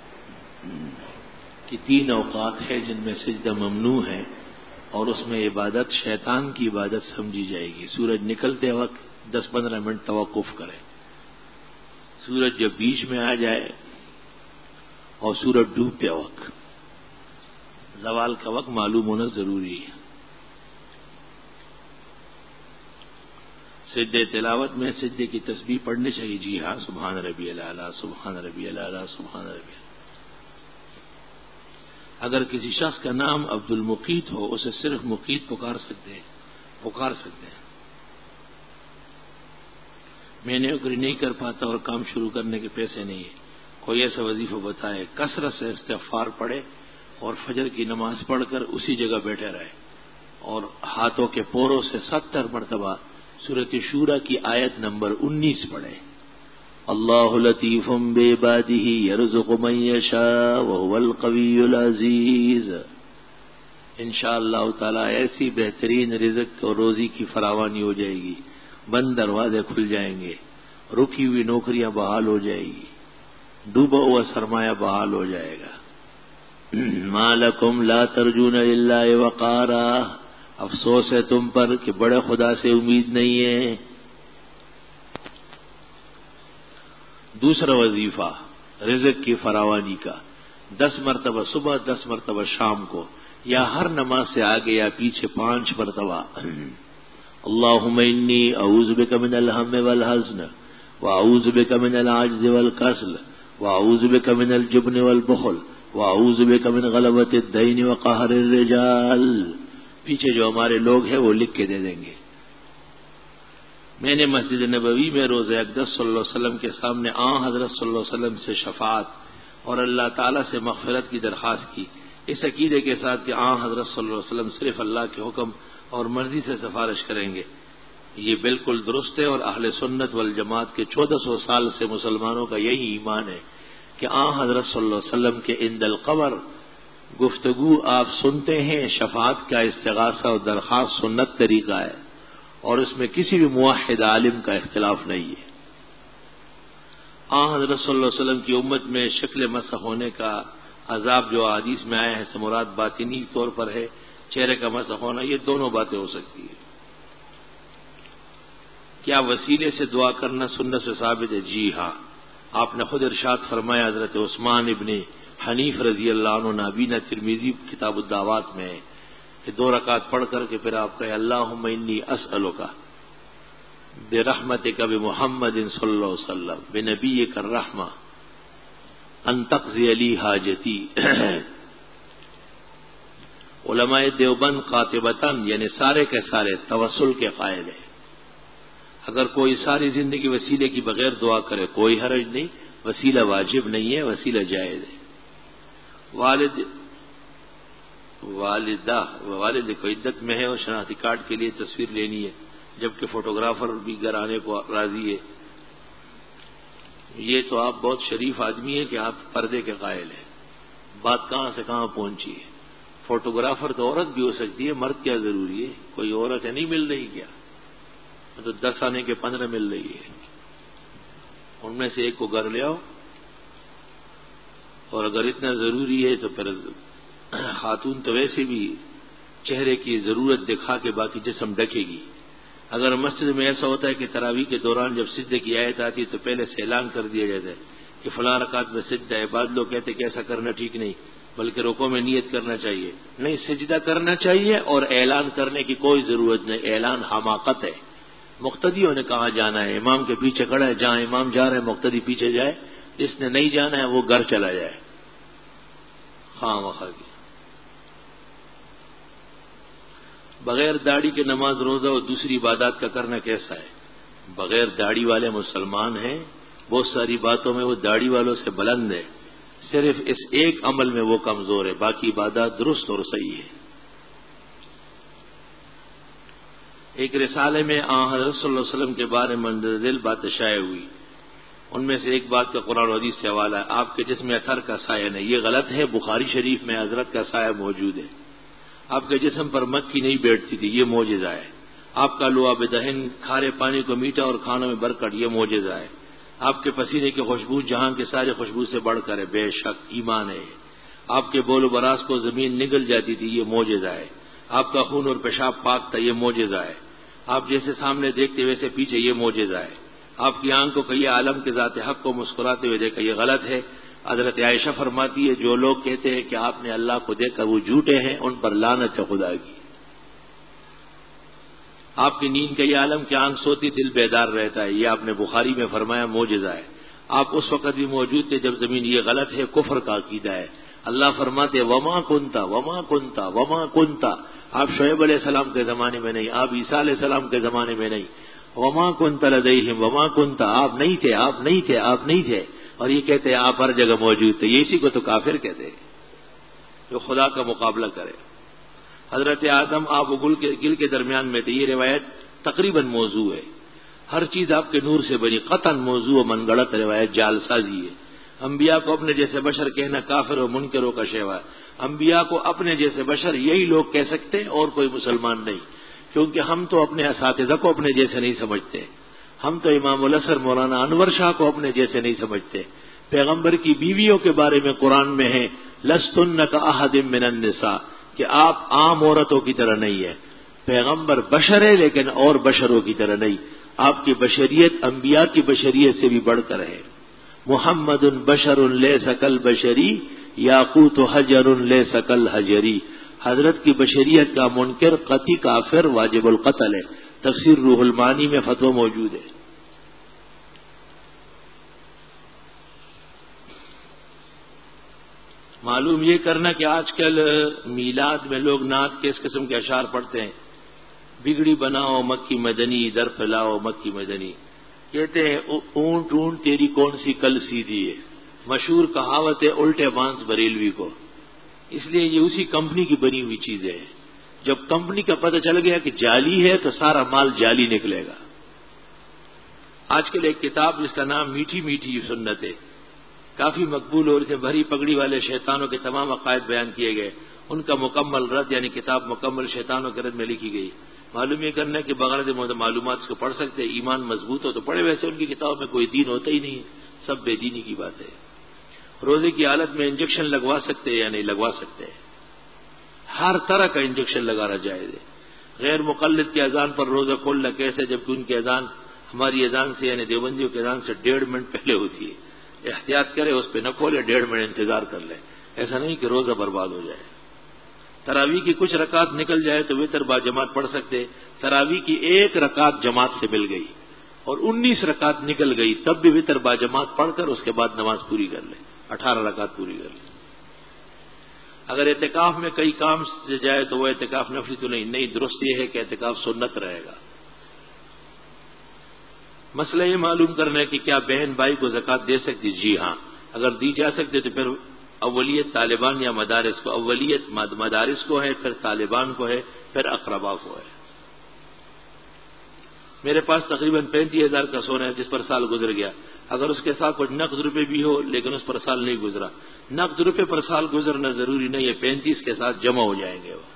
کہ 3 اوقات ہے جن میں سجدہ ممنوع ہے اور اس میں عبادت شیطان کی عبادت سمجھی جائے گی. سورج نکلتے وقت 10-15 منٹ توقف کرے، سورج جب بیچ میں آ جائے اور سورج ڈوبتے وقت. زوال کا وقت معلوم ہونا ضروری ہے. سجدے تلاوت میں سجدے کی تسبیح پڑھنی چاہیے. جی ہاں، سبحان ربی الاعلیٰ سبحان ربی الاعلیٰ سبحان ربی. اگر کسی شخص کا نام عبد المقیت ہو، اسے صرف مقیت پکار سکتے ہیں. میں نوکری نہیں کر پاتا اور کام شروع کرنے کے پیسے نہیں ہیں، کوئی ایسا وظیفہ بتائے، کثرت سے استغفار پڑھے اور فجر کی نماز پڑھ کر اسی جگہ بیٹھے رہے اور ہاتھوں کے پوروں سے 70 مرتبہ سورۃ شورى کی آیت نمبر 19 پڑھے، اللہ لطیف بعبادہ یرزق من یشاء وهو القوی العزیز۔ انشاءاللہ تعالی ایسی بہترین رزق اور روزی کی فراوانی ہو جائے گی، بند دروازے کھل جائیں گے، رکی ہوئی نوکریاں بحال ہو جائے گی، ڈوبا ہوا سرمایہ بحال ہو جائے گا۔ ما لکم لا ترجون للہ وقارا، افسوس ہے تم پر کہ بڑے خدا سے امید نہیں ہے۔ دوسرا وظیفہ رزق کی فراوانی کا، 10 مرتبہ صبح، 10 مرتبہ شام کو، یا ہر نماز سے آگے یا پیچھے 5 مرتبہ، اللہم انی اعوذ بک من الہم والحزن واعوذ بک من العجز والکسل واعوذ بک من الجبن والبخل واعوذ بک من غلبۃ الدین وقہر الرجال۔ پیچھے جو ہمارے لوگ ہیں وہ لکھ کے دے دیں گے۔ میں نے مسجد نبوی میں روز اقدس صلی اللہ علیہ وسلم کے سامنے حضرت صلی اللہ علیہ وسلم سے شفاعت اور اللہ تعالیٰ سے مغفرت کی درخواست کی، اس عقیدے کے ساتھ کہ حضرت صلی اللہ علیہ وسلم صرف اللہ کے حکم اور مرضی سے سفارش کریں گے۔ یہ بالکل درست ہے، اور اہل سنت والجماعت کے 1400 سال سے مسلمانوں کا یہی ایمان ہے کہ حضرت صلی اللہ علیہ وسلم کے عند القبر گفتگو آپ سنتے ہیں، شفاعت کا استغاثہ اور درخواست سنت طریقہ ہے، اور اس میں کسی بھی موحد عالم کا اختلاف نہیں ہے۔ حضرت صلی اللہ علیہ وسلم کی امت میں شکل مسح ہونے کا عذاب جو حدیث میں آیا ہے سے مراد باطنی طور پر ہے، چہرے کا مسح ہونا، یہ دونوں باتیں ہو سکتی ہیں۔ کیا وسیلے سے دعا کرنا سنت سے ثابت ہے؟ جی ہاں، آپ نے خود ارشاد فرمایا، حضرت عثمان ابن حنیف رضی اللہ عنہ نابینا ترمذی کتاب الدعوات میں ہے کہ 2 رکعت پڑھ کر کے پھر آپ کہے اللہم انی اسألک برحمتک بمحمد صلی اللہ علیہ وسلم بنبیک الرحمہ ان تقضی لی حاجتی۔ علماء دیوبند قاطبتاً یعنی سارے کے سارے توسل کے قائل ہیں، اگر کوئی ساری زندگی وسیلے کی بغیر دعا کرے کوئی حرج نہیں، وسیلہ واجب نہیں ہے، وسیلہ جائز ہے۔ والد کو عدت میں ہے اور شناختی کارڈ کے لیے تصویر لینی ہے، جبکہ فوٹوگرافر بھی گھر آنے کو راضی ہے۔ یہ تو آپ بہت شریف آدمی ہیں کہ آپ پردے کے قائل ہیں، بات کہاں سے کہاں پہنچی ہے۔ فوٹوگرافر تو عورت بھی ہو سکتی ہے، مرد کیا ضروری ہے؟ کوئی عورت ہے نہیں مل رہی کیا؟ تو 10 آنے کے 15 مل رہی ہے، ان میں سے ایک کو گھر لے آؤ، اور اگر اتنا ضروری ہے تو پھر خاتون تو ویسے بھی چہرے کی ضرورت دکھا کے باقی جسم ڈھکے گی۔ اگر مسجد میں ایسا ہوتا ہے کہ تراویح کے دوران جب سجدے کی آیت آتی ہے تو پہلے سے اعلان کر دیا جاتا ہے کہ فلاں رکعت میں سجدہ ہے، بعض لوگ کہتے ہیں کہ ایسا کرنا ٹھیک نہیں، بلکہ رکوع میں نیت کرنا چاہیے۔ نہیں، سجدہ کرنا چاہیے اور اعلان کرنے کی کوئی ضرورت نہیں، اعلان حماقت ہے۔ مقتدیوں نے کہاں جانا ہے، امام کے پیچھے کھڑا ہے، جہاں امام جا رہا ہے مقتدی پیچھے جائے، جس نے نہیں جانا ہے وہ گھر چلا جائے۔ خواہ مخواہ کی بغیر داڑھی کے نماز روزہ اور دوسری عبادات کا کرنا کیسا ہے؟ بغیر داڑھی والے مسلمان ہیں، بہت ساری باتوں میں وہ داڑھی والوں سے بلند ہے، صرف اس ایک عمل میں وہ کمزور ہے، باقی عبادات درست اور صحیح ہے۔ ایک رسالے میں حضرت صلی اللہ علیہ وسلم کے بارے میں مندرجہ باتیں شائع ہوئی، ان میں سے ایک بات کا قرآن و حدیث سے حوالہ ہے، آپ کے جسم میں اثر کا سایہ نہیں، یہ غلط ہے۔ بخاری شریف میں حضرت کا سایہ موجود ہے۔ آپ کے جسم پر مکھی نہیں بیٹھتی تھی، یہ معجزہ ہے۔ آپ کا لعاب دہن کھارے پانی کو میٹھا اور کھانوں میں برکت، یہ معجزہ ہے۔ آپ کے پسینے کی خوشبو جہاں کے سارے خوشبو سے بڑھ کر ہے، بے شک ایمان ہے۔ آپ کے بول و براز کو زمین نگل جاتی تھی، یہ معجزہ ہے۔ آپ کا خون اور پیشاب پاک تھا، یہ معجزہ ہے۔ آپ جیسے سامنے دیکھتے ویسے پیچھے، یہ معجزہ ہے۔ آپ کی آنکھ کو کئی عالم کے ذات حق کو مسکراتے ہوئے دیکھا، یہ غلط ہے۔ حضرت عائشہ فرماتی ہے جو لوگ کہتے ہیں کہ آپ نے اللہ کو دیکھا وہ جھوٹے ہیں، ان پر لعنت ہے خدا کی۔ آپ کی نیند کا یہ عالم کہ آنکھ سوتی دل بیدار رہتا ہے، یہ آپ نے بخاری میں فرمایا معجزہ ہے۔ آپ اس وقت بھی موجود تھے جب زمین، یہ غلط ہے، کفر کا عقیدہ ہے۔ اللہ فرماتے وما کنتا وما کنتا وما کنتا، آپ شعیب علیہ السلام کے زمانے میں نہیں، آپ عیسیٰ علیہ السلام کے زمانے میں نہیں، وما کنت لدیہم وما کنت، آپ نہیں تھے، آپ نہیں تھے، آپ نہیں تھے، اور یہ کہتے ہیں آپ ہر جگہ موجود تھے. یہ اسی کو تو کافر کہتے ہیں جو خدا کا مقابلہ کرے. حضرت آدم آپ و گل کے درمیان میں تھے. یہ روایت تقریباً موضوع ہے. ہر چیز آپ کے نور سے بنی، قطعاً موضوع و من گڑت روایت جال سازی ہے. انبیاء کو اپنے جیسے بشر کہنا کافر و منکروں کا شیوا ہے. انبیاء کو اپنے جیسے بشر یہی لوگ کہہ سکتے ہیں اور کوئی مسلمان نہیں، کیونکہ ہم تو اپنے اساتذہ کو اپنے جیسے نہیں سمجھتے. ہم تو امام الازہر مولانا انور شاہ کو اپنے جیسے نہیں سمجھتے. پیغمبر کی بیویوں کے بارے میں قرآن میں ہے لستن کاحد من النساء، کہ آپ عام عورتوں کی طرح نہیں ہے. پیغمبر بشر ہے لیکن اور بشروں کی طرح نہیں. آپ کی بشریت انبیاء کی بشریت سے بھی بڑھ کر ہے. محمد بشر لیس کالبشری یاقوت حجر لیس کالحجری. حضرت کی بشریت کا منکر قطعی کافر واجب القتل ہے. تفسیر روح المعانی میں فتوی موجود ہے. معلوم یہ کرنا کہ آج کل میلاد میں لوگ نعت کے اس قسم کے اشعار پڑھتے ہیں. بگڑی بناؤ مکی مدنی در پھیلاؤ مکی مدنی. کہتے ہیں اونٹ اونٹ تیری کون سی کل سیدھی ہے. مشہور کہاوت ہے الٹے بانس بریلوی کو. اس لیے یہ اسی کمپنی کی بنی ہوئی چیزیں ہیں. جب کمپنی کا پتہ چل گیا کہ جعلی ہے تو سارا مال جعلی نکلے گا. آج کل ایک کتاب جس کا نام میٹھی میٹھی سنت ہے کافی مقبول ہو رہی تھے. بھری پگڑی والے شیطانوں کے تمام عقائد بیان کیے گئے. ان کا مکمل رد یعنی کتاب مکمل شیطانوں کے رد میں لکھی گئی. معلوم یہ کرنا کہ بغیر معلومات اس کو پڑھ سکتے. ایمان مضبوط ہو تو پڑھے. ویسے ان کی کتاب میں کوئی دین ہوتا ہی نہیں، سب بے دینی کی بات ہے. روزے کی حالت میں انجیکشن لگوا سکتے یا نہیں لگوا سکتے. ہر طرح کا انجیکشن لگانا جائز ہے. غیر مقلد کی اذان پر روزہ کھولنا کیسے، جبکہ ان کی اذان ہماری اذان سے یعنی دیوبندیوں کی اذان سے 1.5 منٹ پہلے ہوتی ہے. احتیاط کرے، اس پہ نہ کھولے، 1.5 منٹ انتظار کر لے. ایسا نہیں کہ روزہ برباد ہو جائے. تراویح کی کچھ رکعت نکل جائے تو وتر با جماعت پڑھ سکتے. تراویح کی 1 رکعت جماعت سے مل گئی اور 19 رکعت نکل گئی تب بھی وتر با جماعت پڑھ کر اس کے بعد نماز پوری کر لے. 18 رکعت پوری کر لے. اگر اعتکاف میں کئی کام سے جائے تو وہ اعتکاف نفلی تو نہیں درست یہ ہے کہ اعتکاف سنت رہے گا. مسئلہ یہ معلوم کرنا ہے کہ کیا بہن بھائی کو زکوٰۃ دے سکتی؟ جی ہاں، اگر دی جا سکتے تو پھر اولیت طالبان یا مدارس کو. اولیت مدارس کو ہے، پھر طالبان کو ہے، پھر اقربا کو ہے. میرے پاس تقریباً 35,000 کا سونا ہے جس پر سال گزر گیا. اگر اس کے ساتھ کچھ نقد روپے بھی ہو لیکن اس پر سال نہیں گزرا. نقد روپے پر سال گزرنا ضروری نہیں ہے، 35 کے ساتھ جمع ہو جائیں گے. وہ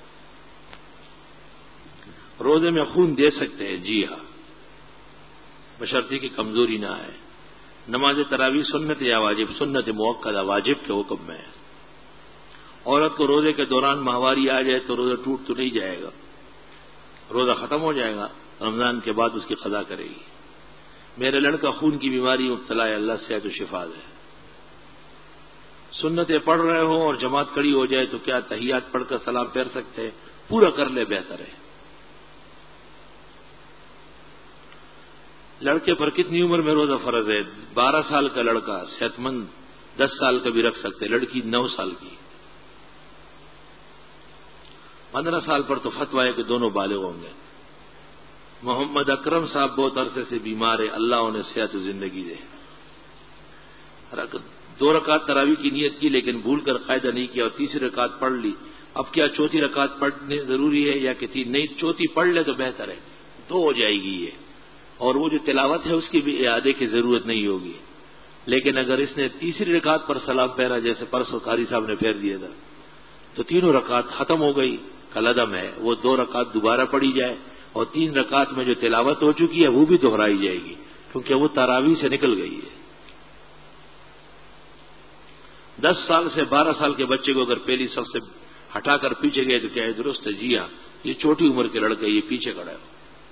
روزے میں خون دے سکتے ہیں. جی ہاں، بشرطی کی کمزوری نہ آئے. نماز تراویح سنت یا واجب؟ سنت موقدہ، واجب کے حکم میں ہے. عورت کو روزے کے دوران ماہواری آ جائے تو روزہ ٹوٹ تو نہیں جائے گا، روزہ ختم ہو جائے گا. رمضان کے بعد اس کی قضا کرے گی. میرے لڑکا خون کی بیماری مبتلا ہے، اللہ صحت و شفا دے. سنتیں پڑھ رہے ہوں اور جماعت کھڑی ہو جائے تو کیا تحیات پڑھ کر سلام پھیر سکتے ہیں؟ پورا کر لے، بہتر ہے. لڑکے پر کتنی عمر میں روزہ فرض ہے؟ 12 سال کا لڑکا صحت مند 10 سال کا بھی رکھ سکتے، لڑکی 9 سال کی. 15 سال پر تو فتویٰ ہے کہ دونوں بالغ ہوں گے. محمد اکرم صاحب بہت عرصے سے بیمار ہے، اللہ انہیں صحت و زندگی دے. 2 رکعت تراویح کی نیت کی لیکن بھول کر قاعدہ نہیں کیا اور تیسری رکعت پڑھ لی. اب کیا چوتھی رکعت پڑھنے ضروری ہے یا کہ نہیں چوتھی پڑھ لے تو بہتر ہے، 2 ہو جائے گی یہ. اور وہ جو تلاوت ہے اس کی بھی اعادے کی ضرورت نہیں ہوگی. لیکن اگر اس نے تیسری رکعت پر سلام پھیرا جیسے پرسوں قاری صاحب نے پھیر دیا تھا تو 3 رکعت ختم ہو گئی، کالعدم ہے. وہ 2 رکعت دوبارہ پڑھی جائے اور 3 رکعت میں جو تلاوت ہو چکی ہے وہ بھی دہرائی جائے گی کیونکہ وہ تراویح سے نکل گئی ہے. 10 سال سے 12 سال کے بچے کو اگر پہلی صف سے ہٹا کر پیچھے گئے تو کیا ہے درست ہے؟ جی ہاں، یہ چھوٹی عمر کے لڑکے یہ پیچھے کھڑا ہے.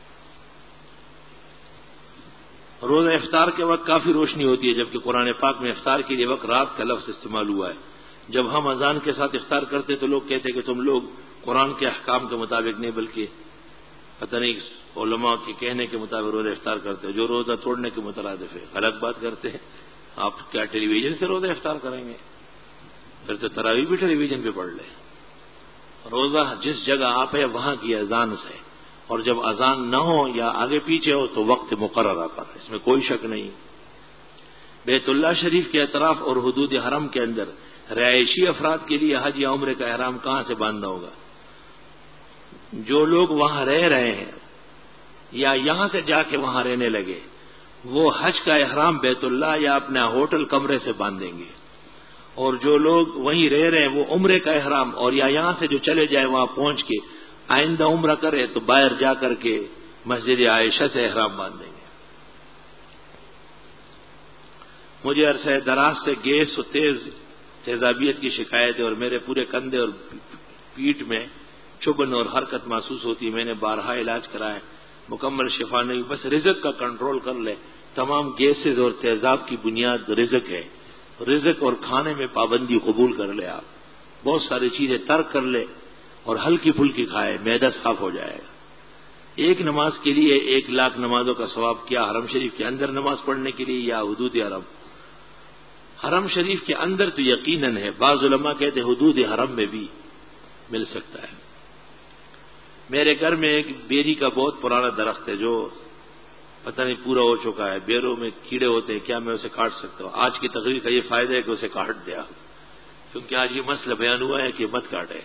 روزہ افطار کے وقت کافی روشنی ہوتی ہے جبکہ قرآن پاک میں افطار کے لیے وقت رات کا لفظ استعمال ہوا ہے. جب ہم اذان کے ساتھ افطار کرتے تو لوگ کہتے کہ تم لوگ قرآن کے احکام کے مطابق نہیں بلکہ پتہ نہیں علماء کے کہنے کے مطابق روزہ افطار کرتے ہو جو روزہ توڑنے کے مترادف ہے. غلط بات کرتے ہیں. آپ کیا ٹیلی ویژن سے روزہ افطار کریں گے؟ پھر تو تراویح بھی ٹیلی ویژن پہ پڑھ لیں. روزہ جس جگہ آپ ہے وہاں کی اذان سے اور جب اذان نہ ہو یا آگے پیچھے ہو تو وقت مقررہ پر، اس میں کوئی شک نہیں۔ بیت اللہ شریف کے اطراف اور حدود حرم کے اندر رہائشی افراد کے لیے حج یا عمرے کا احرام کہاں سے باندھنا ہوگا؟ جو لوگ وہاں رہ رہے ہیں یا یہاں سے جا کے وہاں رہنے لگے، وہ حج کا احرام بیت اللہ یا اپنا ہوٹل کمرے سے باندھیں گے، اور جو لوگ وہیں رہ رہے ہیں وہ عمرے کا احرام، اور یا یہاں سے جو چلے جائے وہاں پہنچ کے آئندہ عمرہ کرے تو باہر جا کر کے مسجد عائشہ سے احرام باندھیں گے۔ مجھے عرصہ دراز سے گیس و تیزابیت کی شکایت ہے، اور میرے پورے کندھے اور پیٹھ میں چبھن اور حرکت محسوس ہوتی ہے۔ میں نے بارہا علاج کرایا، مکمل شفا نہیں۔ بس رزق کا کنٹرول کر لے۔ تمام گیسز اور تیزاب کی بنیاد رزق ہے۔ رزق اور کھانے میں پابندی قبول کر لے، آپ بہت ساری چیزیں ترک کر لے اور ہلکی پھلکی کھائے، معدہ صاف ہو جائے گا۔ ایک نماز کے لیے 1,00,000 نمازوں کا ثواب کیا حرم شریف کے اندر نماز پڑھنے کے لیے یا حدود حرم؟ حرم شریف کے اندر تو یقیناً ہے، بعض علماء کہتے ہیں حدود حرم میں بھی مل سکتا ہے۔ میرے گھر میں ایک بیری کا بہت پرانا درخت ہے جو پتہ نہیں پورا ہو چکا ہے، بیروں میں کیڑے ہوتے ہیں، کیا میں اسے کاٹ سکتا ہوں؟ آج کی تقریر کا یہ فائدہ ہے کہ اسے کاٹ دیا، کیونکہ آج یہ مسئلہ بیان ہوا ہے کہ مت کاٹے۔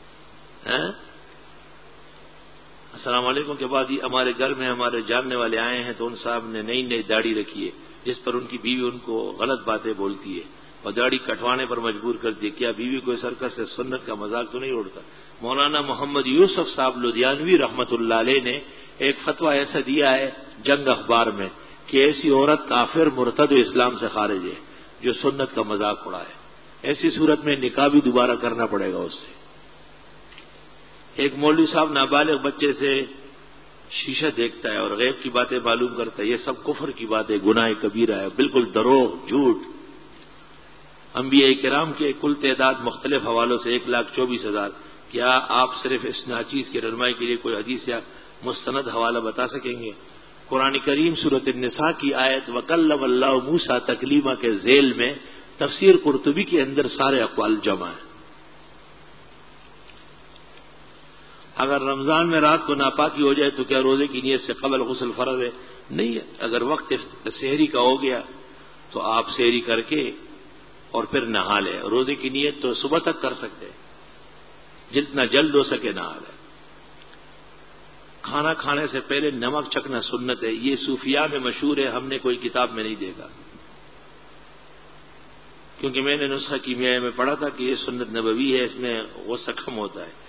السلام علیکم کے بعد یہ ہمارے گھر میں ہمارے جاننے والے آئے ہیں تو ان صاحب نے نئی داڑھی رکھی ہے، جس پر ان کی بیوی ان کو غلط باتیں بولتی ہے اور داڑھی کٹوانے پر مجبور کر دی۔ کیا بیوی کو اس حرکت سے سنت کا مذاق تو نہیں اڑتا؟ مولانا محمد یوسف صاحب لدھیانوی رحمت اللہ علیہ نے ایک فتویٰ ایسا دیا ہے جنگ اخبار میں کہ ایسی عورت کافر مرتد و اسلام سے خارج ہے جو سنت کا مذاق اڑائے۔ ایسی صورت میں نکاح بھی دوبارہ کرنا پڑے گا اس سے۔ ایک مولوی صاحب نابالغ بچے سے شیشہ دیکھتا ہے اور غیب کی باتیں معلوم کرتا ہے، یہ سب کفر کی باتیں، گناہ کبیرہ ہے، بالکل دروغ، جھوٹ۔ انبیاء کرام کے کل تعداد مختلف حوالوں سے 1,24,000۔ کیا آپ صرف اس ناچیز کی رہنمائی کے لیے کوئی حدیث یا مستند حوالہ بتا سکیں گے؟ قرآن کریم سورۃ النساء کی آیت وَكَلَّمَ اللَّهُ مُوسَىٰ تکلیمہ کے ذیل میں تفسیر قرطبی کے اندر سارے اقوال جمع ہیں۔ اگر رمضان میں رات کو ناپاکی ہو جائے تو کیا روزے کی نیت سے قبل غسل فرض ہے؟ نہیں ہے۔ اگر وقت سحری کا ہو گیا تو آپ سحری کر کے اور پھر نہا لیں۔ روزے کی نیت تو صبح تک کر سکتے ہیں، جتنا جلد ہو سکے نہا لیں۔ کھانا کھانے سے پہلے نمک چکھنا سنت ہے، یہ صوفیاء میں مشہور ہے، ہم نے کوئی کتاب میں نہیں دیکھا، کیونکہ میں نے نسخہ کیمیاء میں پڑھا تھا کہ یہ سنت نبوی ہے، اس میں غصہ کم ہوتا ہے۔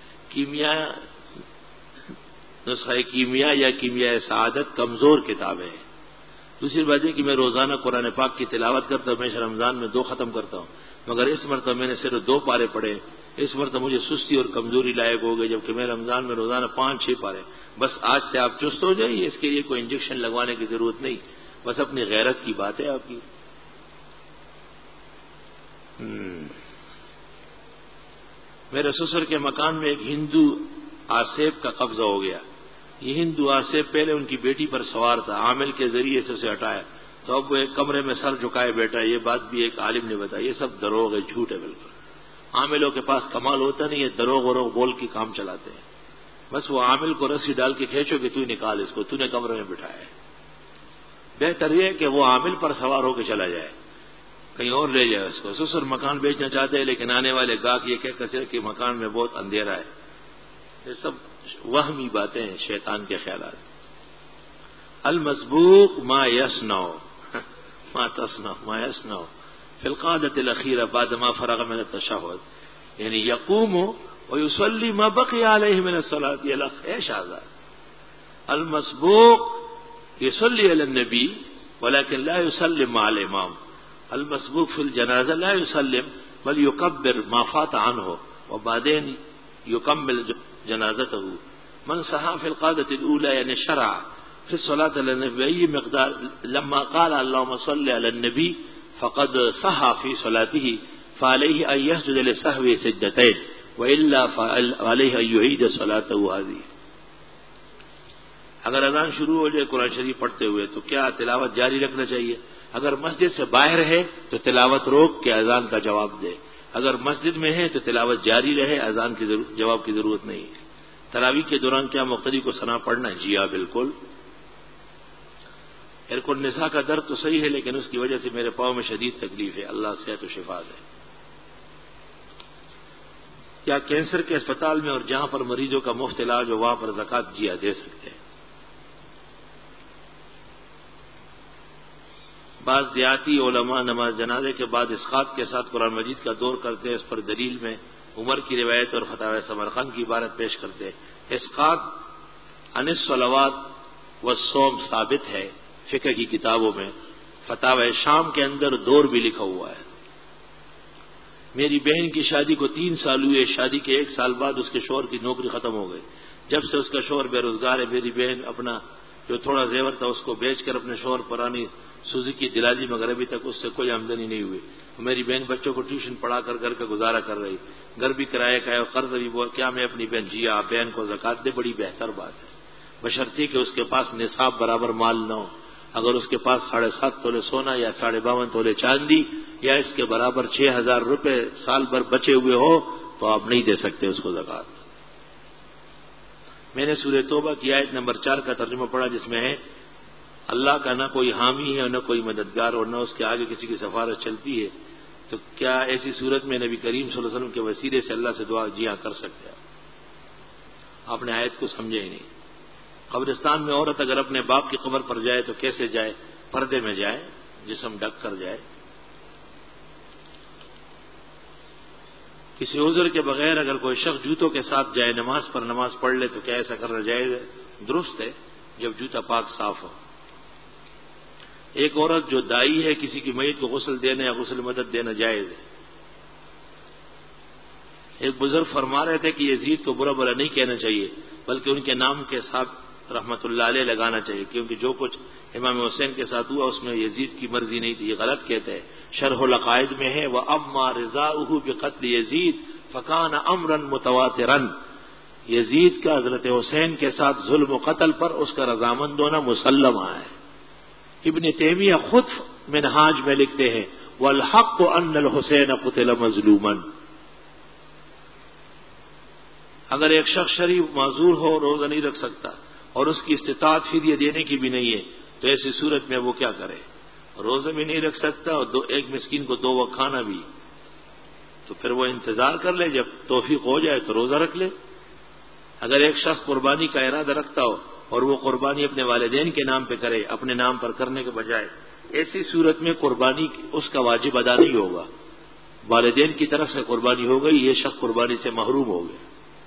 نسخہ کیمیاء یا کیمیاء سعادت کمزور کتاب ہے۔ دوسری بات یہ کہ میں روزانہ قرآن پاک کی تلاوت کرتا ہوں، ہمیشہ رمضان میں 2 ختم کرتا ہوں، مگر اس مرتبہ میں نے صرف 2 پارے پڑھے۔ اس مرتبہ مجھے سستی اور کمزوری لائق ہو گئی، جبکہ میں رمضان میں روزانہ 5-6 پارے۔ بس آج سے آپ چست ہو جائیے، اس کے لیے کوئی انجیکشن لگوانے کی ضرورت نہیں، بس اپنی غیرت کی بات ہے آپ کی۔ میرے سسر کے مکان میں ایک ہندو آصف کا قبضہ ہو گیا۔ یہ ہندو آصف پہلے ان کی بیٹی پر سوار تھا، عامل کے ذریعے سے اسے ہٹایا تو اب وہ ایک کمرے میں سر جھکائے بیٹھا۔ یہ بات بھی ایک عالم نے بتائی، یہ سب دروغ ہے، جھوٹ ہے بالکل۔ عاملوں کے پاس کمال ہوتا نہیں ہے، دروغ وروغ بول کے کام چلاتے ہیں۔ بس وہ عامل کو رسی ڈال کے کھینچو کہ تو نکال اس کو، تو نے کمرے میں بٹھایا ہے۔ بہتر یہ ہے کہ وہ عامل پر سوار ہو کے چلا جائے، کہیں اور لے جائے اس کو۔ سسر مکان بیچنا چاہتے ہیں لیکن آنے والے گاہک یہ کہہ کر کہ مکان میں بہت اندھیرا ہے۔ یہ سب وہمی باتیں ہیں، شیطان کے خیالات۔ المسبوق ما یصنع ما تصنع ما یصنع فی القعدۃ الاخیرہ بعد ما فرغ من التشہد، یعنی یقوم ویصلی ما بقی علیہ من الصلاۃ۔ یہ لفظ ہے شاذ۔ المسبوق یصلی علی النبی ولكن لا يسلم مع الامام۔ المسبوق فی الجنازہ لا يسلم بل يكبر ما فات عنه وبعدين يكمل جنازته۔ من صحا في القعدة الأولى يعني شرع في الصلاة على النبي مقدار لما قال اللهم صل على النبي فقد صحا في صلاته فعليه أن يسجد لسهوه سجدتين وإلا فعليه أن يعيد صلاته هذه۔ اگر اذان شروع ہو جائے قرآن شریف پڑھتے ہوئے تو کیا تلاوت جاری رکھنا چاہیے؟ اگر مسجد سے باہر ہے تو تلاوت روک کے اذان کا جواب دے، اگر مسجد میں ہے تو تلاوت جاری رہے، اذان کی جواب کی ضرورت نہیں ہے۔ تراویح کے دوران کیا مقتدی کو ثنا پڑھنا ہے؟ جی ہاں بالکل. عرق النساء کا درد تو صحیح ہے لیکن اس کی وجہ سے میرے پاؤں میں شدید تکلیف ہے، اللہ صحت و شفا دے. کیا کینسر کے اسپتال میں اور جہاں پر مریضوں کا مفت علاج ہو وہاں پر زکوٰۃ جی ہاں دے سکتے ہیں؟ بعض دیہاتی علماء نماز جنازے کے بعد اسقاط کے ساتھ قرآن مجید کا دور کرتے ہیں، اس پر دلیل میں عمر کی روایت اور فتاوی سمرقند کی عبارت پیش کرتے ہیں. اسقاط عن الصلوات والصوم ثابت ہے فقہ کی کتابوں میں، فتاوی شام کے اندر دور بھی لکھا ہوا ہے. میری بہن کی شادی کو 3 سال ہوئے، شادی کے 1 سال بعد اس کے شوہر کی نوکری ختم ہو گئی. جب سے اس کا شوہر بے روزگار ہے، میری بہن اپنا جو تھوڑا زیور تھا اس کو بیچ کر اپنے شوہر پرانی سوزوکی دلا دی، مگر ابھی تک اس سے کوئی آمدنی نہیں ہوئی. میری بہن بچوں کو ٹیوشن پڑھا کر گھر کا گزارا کر رہی، گھر بھی کرایہ کا ہے اور قرض بھی. کیا میں اپنی بہن جی آپ بہن کو زکات دے؟ بڑی بہتر بات ہے، بشرطیکہ کہ اس کے پاس نصاب برابر مال نہ ہو. اگر اس کے پاس 7.5 تولے سونا یا 52.5 تولے چاندی یا اس کے برابر 6,000 روپے سال بھر بچے ہوئے ہو تو آپ نہیں دے سکتے اس کو زکات. میں نے سورہ توبہ کی آیت نمبر 4 کا ترجمہ پڑھا جس میں ہے اللہ کا نہ کوئی حامی ہے اور نہ کوئی مددگار اور نہ اس کے آگے کسی کی سفارش چلتی ہے. تو کیا ایسی صورت میں نبی کریم صلی اللہ علیہ وسلم کے وسیلے سے اللہ سے دعا جی ہاں کر سکتے ہیں؟ آپ نے آیت کو سمجھا ہی نہیں. قبرستان میں عورت اگر اپنے باپ کی قبر پر جائے تو کیسے جائے؟ پردے میں جائے، جسم ڈھک کر جائے. کسی عذر کے بغیر اگر کوئی شخص جوتوں کے ساتھ جائے نماز پر نماز پڑھ لے تو کیا ایسا کرنا جائز ہے؟ درست ہے جب جوتا پاک صاف ہو. ایک عورت جو دائی ہے کسی کی میت کو غسل دینا یا غسل مدد دینا جائز ہے. ایک بزرگ فرما رہے تھے کہ یزید کو برا بلا نہیں کہنا چاہیے بلکہ ان کے نام کے ساتھ رحمت اللہ علیہ لگانا چاہیے، کیونکہ جو کچھ امام حسین کے ساتھ ہوا اس میں یزید کی مرضی نہیں تھی. یہ غلط کہتے ہیں. شرح العقائد میں ہے وَأَمَّا رِضَاؤُهُ بِقَتْلِ يَزِيدَ فَكَانَ أَمْرًا مُتَوَاتِرًا. یزید کا حضرت حسین کے ساتھ ظلم و قتل پر اس کا رضامند ہونا مسلمہ ہے. ابن تیمیہ خود منہاج میں لکھتے ہیں وَالْحَقُّ أَنَّ الْحُسَيْنَ قُتِلَ مَظْلُومًا. اگر ایک شخص شریف معذور ہو روزہ نہیں رکھ سکتا اور اس کی استطاعت فدیہ دینے کی بھی نہیں ہے تو ایسی صورت میں وہ کیا کرے؟ روزہ بھی نہیں رکھ سکتا اور ایک مسکین کو 2 وقت کھانا بھی، تو پھر وہ انتظار کر لے، جب توفیق ہو جائے تو روزہ رکھ لے. اگر ایک شخص قربانی کا ارادہ رکھتا ہو اور وہ قربانی اپنے والدین کے نام پہ کرے اپنے نام پر کرنے کے بجائے، ایسی صورت میں قربانی اس کا واجب ادا نہیں ہوگا، والدین کی طرف سے قربانی ہو گئی، یہ شخص قربانی سے محروم ہو گیا.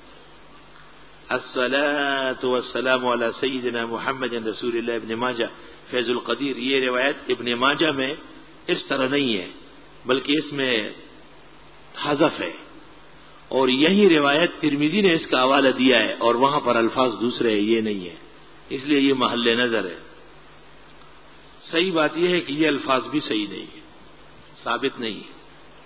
الصلاۃ والسلام علی سیدنا محمد رسول اللہ. ابن ماجہ فیض القدیر. یہ روایت ابن ماجہ میں اس طرح نہیں ہے بلکہ اس میں حذف ہے، اور یہی روایت ترمذی نے اس کا حوالہ دیا ہے اور وہاں پر الفاظ دوسرے ہیں، یہ نہیں ہے، اس لیے یہ محل نظر ہے. صحیح بات یہ ہے کہ یہ الفاظ بھی صحیح نہیں ہے، ثابت نہیں ہے.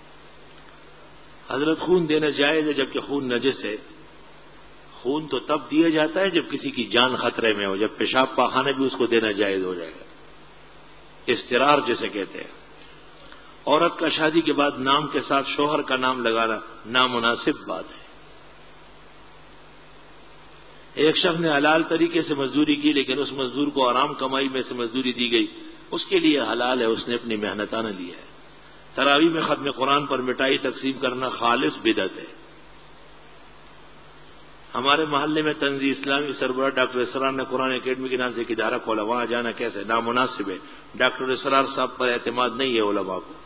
حضرت خون دینا جائز ہے جبکہ خون نجس ہے. خون تو تب دیا جاتا ہے جب کسی کی جان خطرے میں ہو، جب پیشاب پاخانہ بھی اس کو دینا جائز ہو جائے گا، استرار جسے کہتے ہیں. عورت کا شادی کے بعد نام کے ساتھ شوہر کا نام لگانا نامناسب بات ہے. ایک شخص نے حلال طریقے سے مزدوری کی لیکن اس مزدور کو آرام کمائی میں سے مزدوری دی گئی، اس کے لیے حلال ہے، اس نے اپنی محنتانہ لیا ہے. تراویح میں ختم قرآن پر مٹائی تقسیم کرنا خالص بدعت ہے. ہمارے محلے میں تنظیم اسلامی سربراہ ڈاکٹر اسرار نے قرآن اکیڈمی کے نام سے ایک ادارہ کھولا، وہاں جانا کیسے؟ نامناسب ہے. ڈاکٹر اسرار صاحب پر اعتماد نہیں ہے علماء کو.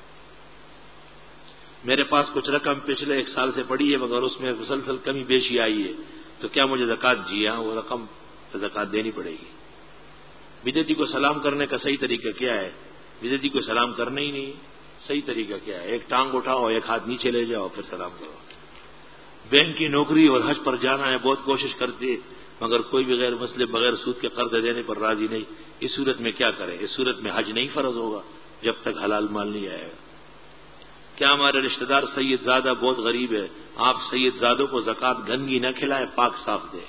میرے پاس کچھ رقم پچھلے 1 سال سے پڑی ہے مگر اس میں مسلسل کمی بیشی آئی ہے، تو کیا مجھے زکوٰۃ؟ جی ہاں، وہ رقم زکوٰۃ دینی پڑے گی. بدعتی کو سلام کرنے کا صحیح طریقہ کیا ہے؟ بدعتی کو سلام کرنا ہی نہیں. صحیح طریقہ کیا ہے؟ ایک ٹانگ اٹھاؤ، ایک ہاتھ نیچے لے جاؤ، پھر سلام کرو. بینک کی نوکری اور حج پر جانا ہے، بہت کوشش کرتی ہے مگر کوئی بھی غیر مسلم بغیر سود کے قرض دینے پر راضی نہیں. اس صورت میں کیا کرے؟ اس صورت میں حج نہیں فرض ہوگا جب تک حلال مال نہیں آئے گا. کیا ہمارے رشتہ دار سید زادہ بہت غریب ہے، آپ سید زادوں کو زکوٰۃ گندگی نہ کھلائے، پاک صاف دے.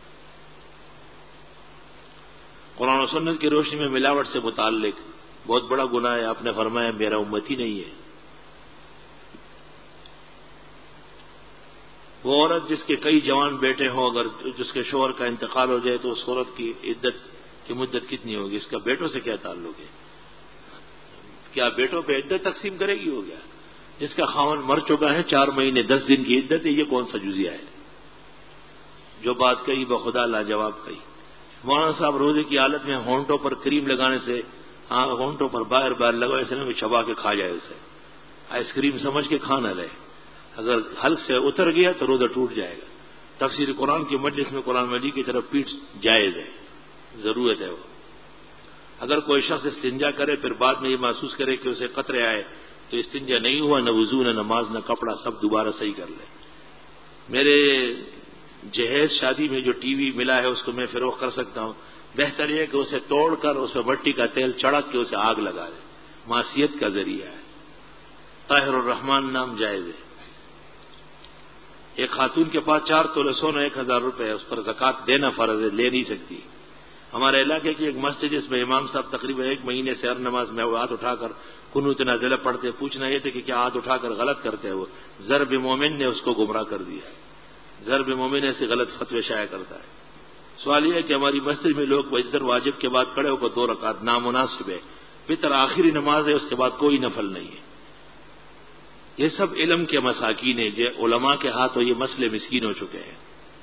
قرآن و سنت کی روشنی میں ملاوٹ سے متعلق بہت بڑا گناہ ہے. آپ نے فرمایا میرا امتی نہیں ہے. وہ عورت جس کے کئی جوان بیٹے ہوں، اگر جس کے شوہر کا انتقال ہو جائے تو اس عورت کی عدت کی مدت کتنی ہوگی؟ اس کا بیٹوں سے کیا تعلق ہے؟ کیا بیٹوں پہ عدت تقسیم کرے گی؟ ہو گیا جس کا خاوند مر چکا ہے 4 مہینے 10 دن کی عدت ہے، یہ کون سا جزیہ ہے؟ جو بات کہی بخدا لاجواب کہی۔ مولانا صاحب روزے کی حالت میں ہونٹوں پر کریم لگانے سے، ہونٹوں پر باہر باہر لگا ایسے نہ چبا کے کھا جائے، اسے آئس کریم سمجھ کے کھانا لے، اگر حلق سے اتر گیا تو روزہ ٹوٹ جائے گا۔ تفسیر قرآن کی مجلس میں قرآن مجید کی طرف پیٹ جائز ہے، ضرورت ہے وہ۔ اگر کوئی شخص استنجا کرے پھر بعد میں یہ محسوس کرے کہ اسے قطرے آئے تو استنجا نہیں ہوا، نہ وضو نہ نماز نہ کپڑا، سب دوبارہ صحیح کر لے۔ میرے جہیز شادی میں جو ٹی وی ملا ہے اس کو میں فروخت کر سکتا ہوں، بہتر یہ کہ اسے توڑ کر اس میں مٹی کا تیل چڑھا کے اسے آگ لگا دے، معصیت کا ذریعہ ہے۔ طاہر الرحمان نام جائز ہے۔ ایک خاتون کے پاس 4 تولے سونا 1000 روپے ہے، اس پر زکوٰۃ دینا فرض ہے، لے نہیں سکتی۔ ہمارے علاقے کی ایک مسجد جس میں امام صاحب تقریباً 1 مہینے سے ہر نماز میں ہاتھ اٹھا کر قنوت نازلہ پڑھتے، پوچھنا یہ تھا کہ کیا ہاتھ اٹھا کر غلط کرتے ہیں؟ وہ ضرب مومن نے اس کو گمراہ کر دیا، ضرب مومن ایسے غلط فتوے شائع کرتا ہے۔ سوال یہ ہے کہ ہماری مسجد میں لوگ وتر واجب کے بعد کھڑے ہو کر 2 رکعت نامناسب ہے، وتر آخری نماز ہے، اس کے بعد کوئی نفل نہیں ہے۔ یہ سب علم کے مساکین ہیں، جو علماء کے ہاتھوں یہ مسئلے مسکین ہو چکے ہیں۔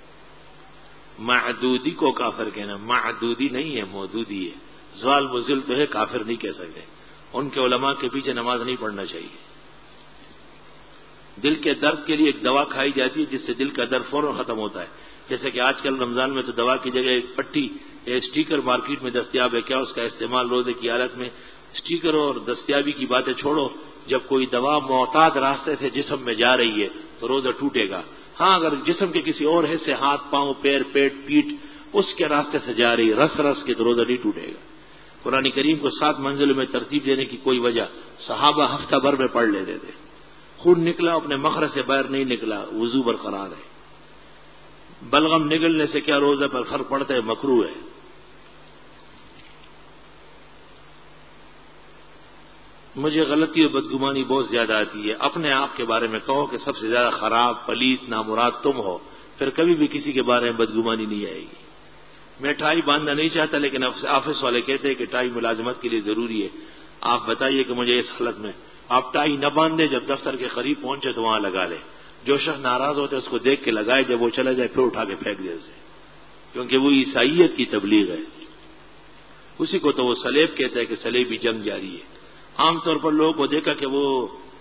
معدودی کو کافر کہنا، معدودی نہیں ہے، مودودی ہے۔ زوال مزل تو ہے، کافر نہیں کہہ سکتے۔ ان کے علماء کے پیچھے نماز نہیں پڑھنا چاہیے۔ دل کے درد کے لیے ایک دوا کھائی جاتی ہے جس سے دل کا درد فوراً ختم ہوتا ہے، جیسے کہ آج کل رمضان میں تو دوا کی جگہ ایک پٹی یا اسٹیکر مارکیٹ میں دستیاب ہے، کیا اس کا استعمال روزے کی حالت میں؟ اسٹیکر اور دستیابی کی باتیں چھوڑو، جب کوئی دوا معتاد راستے سے جسم میں جا رہی ہے تو روزہ ٹوٹے گا۔ ہاں اگر جسم کے کسی اور حصے ہاتھ پاؤں پیر پیٹ پیٹ اس کے راستے سے جا رہی رس رس کے تو روزہ نہیں ٹوٹے گا۔ قرآن کریم کو 7 منزلوں میں ترتیب دینے کی کوئی وجہ، صحابہ ہفتہ بھر میں پڑھ لیتے تھے۔ خون نکلا اپنے مخرج سے باہر نہیں نکلا، وضو برقرار ہے۔ بلغم نگلنے سے کیا روزہ پر فرق پڑتا ہے؟ مکروہ ہے۔ مجھے غلطی اور بدگمانی بہت زیادہ آتی ہے۔ اپنے آپ کے بارے میں کہو کہ سب سے زیادہ خراب پلیت نامراد تم ہو، پھر کبھی بھی کسی کے بارے میں بدگمانی نہیں آئے گی۔ میں ٹائی باندھنا نہیں چاہتا، لیکن آفس والے کہتے ہیں کہ ٹائی ملازمت کے لیے ضروری ہے۔ آپ بتائیے کہ مجھے اس حالت میں آپ ٹائی نہ باندھیں، جب دفتر کے قریب پہنچے تو وہاں لگا لیں۔ جو شخص ناراض ہوتے اس کو دیکھ کے لگائے، جب وہ چلا جائے پھر اٹھا کے پھینک دے اسے، کیونکہ وہ عیسائیت کی تبلیغ ہے۔ اسی کو تو وہ سلیب کہتا ہے کہ سلیبی جنگ جاری ہے۔ عام طور پر لوگوں کو دیکھا کہ وہ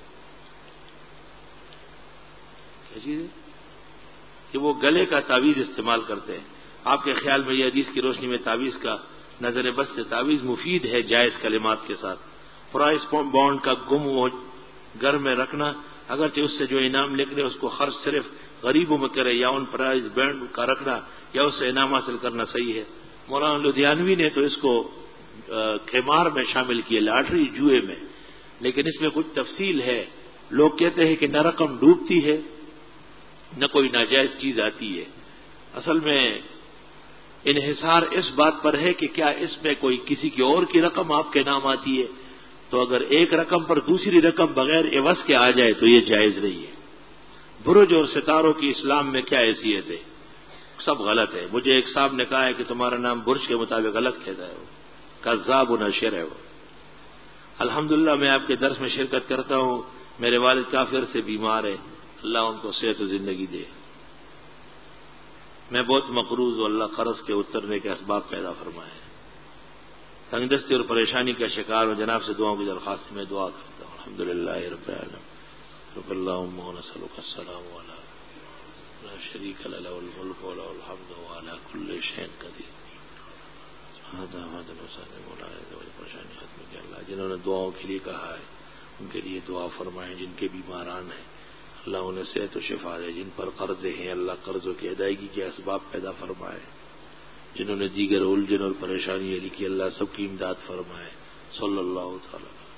کیا چیز ہے کہ وہ گلے کا تعویذ استعمال کرتے ہیں۔ آپ کے خیال میں یہ حدیث کی روشنی میں تعویذ کا نظر بد سے تعویذ مفید ہے جائز کلمات کے ساتھ؟ پرائز بانڈ کا گم وہ گھر میں رکھنا، اگرچہ اس سے جو انعام نکلے اس کو خرچ صرف غریبوں میں کرے، یا ان پرائز بانڈ کا رکھنا یا اس سے انعام حاصل کرنا صحیح ہے؟ مولانا لدھیانوی نے تو اس کو قمار میں شامل کیے، لاٹری جوئے میں، لیکن اس میں کچھ تفصیل ہے۔ لوگ کہتے ہیں کہ نہ رقم ڈوبتی ہے نہ کوئی ناجائز چیز آتی ہے۔ اصل میں انحصار اس بات پر ہے کہ کیا اس میں کوئی کسی کی اور کی رقم آپ کے نام آتی ہے، تو اگر ایک رقم پر دوسری رقم بغیر عوض کے آ جائے تو یہ جائز نہیں ہے۔ برج اور ستاروں کی اسلام میں کیا حیثیت ہے؟ سب غلط ہے۔ مجھے ایک صاحب نے کہا ہے کہ تمہارا نام برج کے مطابق غلط کہتا ہے، وہ کذاب و ناشر ہے وہ۔ الحمدللہ میں آپ کے درس میں شرکت کرتا ہوں۔ میرے والد کافی عرصے بیمار ہیں، اللہ ان کو صحت و زندگی دے۔ میں بہت مقروض ہوں، اللہ قرض کے اترنے کے اسباب پیدا فرمائے۔ تنگ دستی اور پریشانی کا شکار ہوں، جناب سے دعاؤں کی درخواست میں دعا کرتا ہوں۔ الحمدللہ رب العالمین، رب اللہم ونسألک السلام علیکم لا شریک له الملک وله الحمد وعلى كل شيء قدیر۔ پریشانی ختم کیا اللہ، جنہوں نے دعاؤں کے لیے کہا ہے ان کے لیے دعا فرمائیں، جن کے بیماران ہیں اللہ انہیں صحت و شفا دے، جن پر قرض ہیں اللہ قرضوں کی ادائیگی کے اسباب پیدا فرمائے، جنہوں نے دیگر الجھن اور پریشانی لکھی اللہ سب کی امداد فرمائے۔ صلی اللہ تعالی